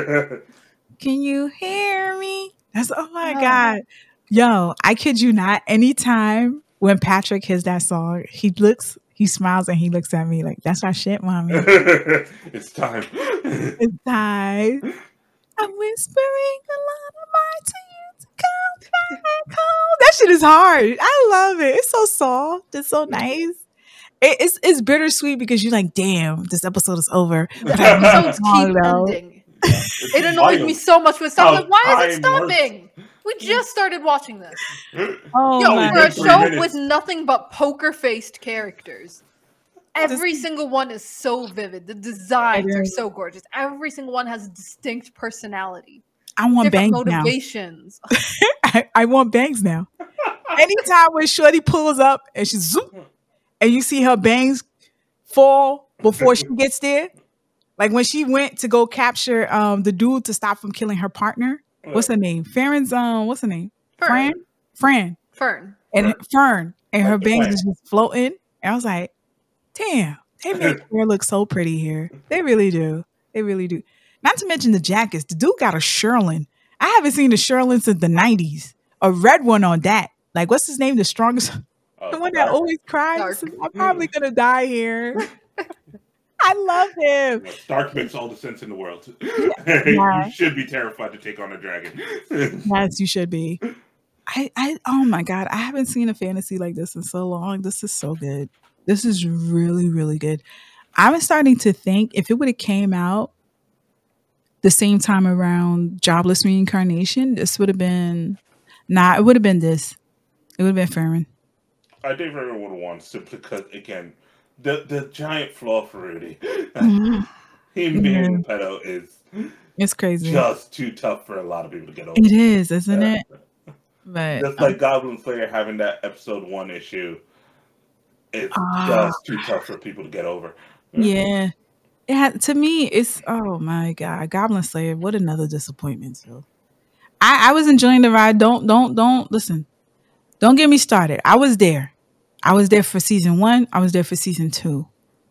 Can you hear me? That's oh my Oh. god. Yo, I kid you not. Anytime when Patrick hears that song, he looks, he smiles and he looks at me like, that's our shit, mommy. It's time. It's time. I'm whispering a lullaby to you to come back home. That shit is hard. I love it. It's so soft. It's so nice. It, it's it's bittersweet because you're like, damn, this episode is over. The But I love episodes the song, keep though. ending. It's It annoys me wild. so much with stuff. How Like, why is it time works. stopping? We just started watching this. Oh Yo, my for a good three show minutes. with nothing but poker-faced characters. Every single one is so vivid. The designs are so gorgeous. Every single one has a distinct personality. I want Different bangs now. motivations. I, I want bangs now. Anytime when Shorty pulls up and she's zoop, and you see her bangs fall before she gets there, like when she went to go capture um the dude to stop from killing her partner. What's her name? Farron's um. What's her name? Fern. Fran. Fran. Fern. And Fern and her Like the bangs plant. is just floating. And I was like, damn, they make her look so pretty here. They really do. They really do. Not to mention the jackets. The dude got a Sherlin. I haven't seen a Sherlin since the nineties. A red one on that. Like, what's his name? The strongest, Oh, the one that Dark. always cries. Dark. I'm probably gonna die here. I love him. Stark makes all the sense in the world. Yeah. You should be terrified to take on a dragon. Yes, you should be. I, I, oh my God, I haven't seen a fantasy like this in so long. This is so good. This is really, really good. I was starting to think if it would have came out the same time around Jobless Reincarnation, this would have been, nah, it would have been this. It would have been Farron. I think everyone would have won simply because, again, the the giant flaw for Rudy. Mhm. Him being a pedo is It's crazy. just too tough for a lot of people to get over. It is, isn't Yeah. it? But Just like Goblin Slayer having that episode one issue, it's Ah. just too tough for people to get over. yeah, it had, to me, it's oh my God, Goblin Slayer. What another disappointment. So, I, I was enjoying the ride. Don't don't don't listen. Don't get me started. I was there. I was there for season one. I was there for season two.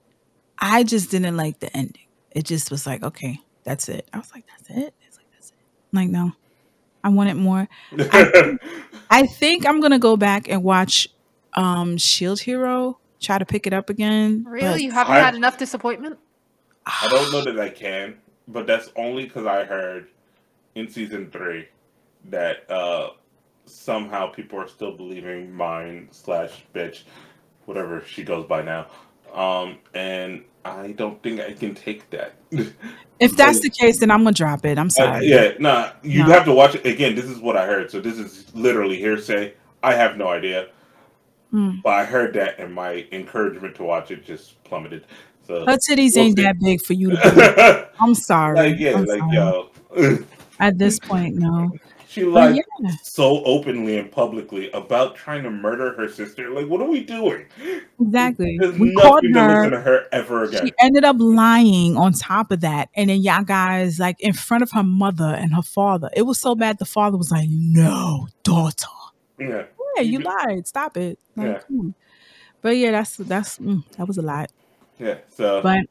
I just didn't like the ending. It just was like, okay, that's it. I was like, that's it. It's like that's it. I'm like, no, I wanted more. I, I think I'm gonna go back and watch um Shield Hero. Try to pick it up again. Really? but- You haven't I- had enough disappointment? I don't know that I can, but that's only because I heard in season three that uh, somehow people are still believing mine slash bitch, whatever she goes by now. Um, and I don't think I can take that. If that's the case, then I'm gonna drop it. I'm Uh, sorry. yeah, nah, you No. have to watch it again. This is what I heard, so this is literally hearsay. I have no idea, Mm. but I heard that, and my encouragement to watch it just plummeted. So, Her titties We'll ain't see. that big for you to believe. I'm sorry. like yeah, I'm like sorry. yo, At this point, no. she But lied yeah, so openly and publicly about trying to murder her sister. Like, what are we doing? exactly. There's We caught nothing to listen her. to her ever again. She ended up lying on top of that. And then y'all guys, like in front of her mother and her father. It was so bad the father was like, no, daughter. Yeah, Yeah, you You- lied. Stop it. Like, Yeah. come on. But yeah, that's that's mm, that was a lot. yeah. So But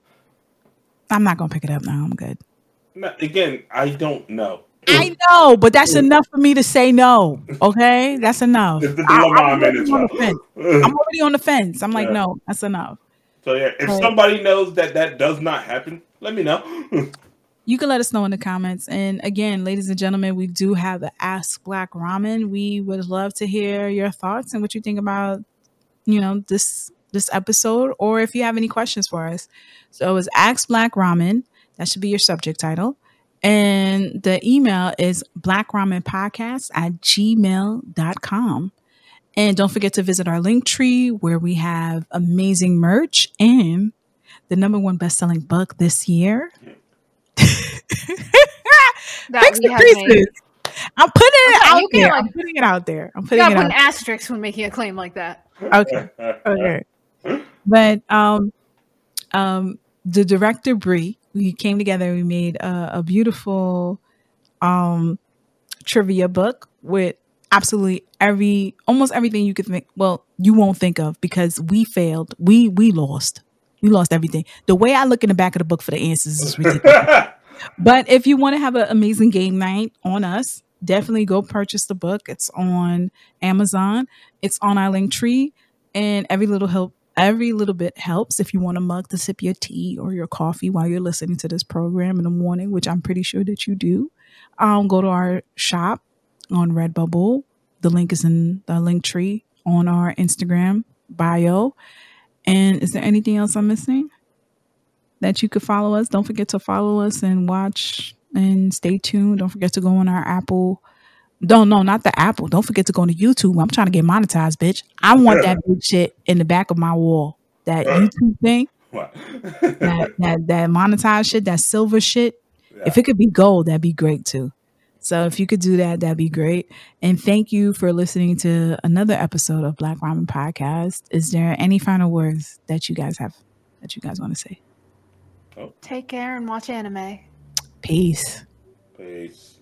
I'm not gonna pick it up now. I'm good. no, again, I don't know. I know, but that's enough for me to say no. Okay, that's enough. It's the I- dilemma I'm I'm in already as on well. the fence. I'm already on the fence. I'm like, Yeah. no, that's enough. So yeah, if Right. somebody knows that that does not happen, let me know. You can let us know in the comments. And again, ladies and gentlemen, we do have the Ask Black Ramen. We would love to hear your thoughts and what you think about, you know, this this episode, or if you have any questions for us. So it's Ask Black Ramen. That should be your subject title. And the email is blackramenpodcast at gmail dot com. And don't forget to visit our link tree where we have amazing merch and the number one best-selling book this year. That Fix we the have creases. made. I'm putting it Okay, out you can't, there. like- I'm putting it out there. I'm You putting gotta it put out an asterisk when making a claim like that. Okay. Okay. But um, um, the director Bree, we came together. We made a, a beautiful um trivia book with absolutely every, almost everything you could think. Well, you won't think of because we failed. We we lost. We lost everything. The way I look in the back of the book for the answers is ridiculous. But if you want to have an amazing game night on us, definitely go purchase the book. It's on Amazon. It's on our link tree, and every little help, every little bit helps. If you want a mug to sip your tea or your coffee while you're listening to this program in the morning, which I'm pretty sure that you do, um, go to our shop on Redbubble. The link is in the link tree on our Instagram bio. And is there anything else I'm missing? That you could follow us. Don't forget to follow us and watch and stay tuned. Don't forget to go on our Apple. No, no, not the Apple. Don't forget to go on to YouTube. I'm trying to get monetized, bitch. I want that big shit in the back of my wall. That YouTube thing. that, that that monetized shit, that silver shit. Yeah. If it could be gold, that'd be great too. So if you could do that, that'd be great. And thank you for listening to another episode of Black Ramen Podcast. Is there any final words that you guys have that you guys want to say? Take care and watch anime. Peace. Peace.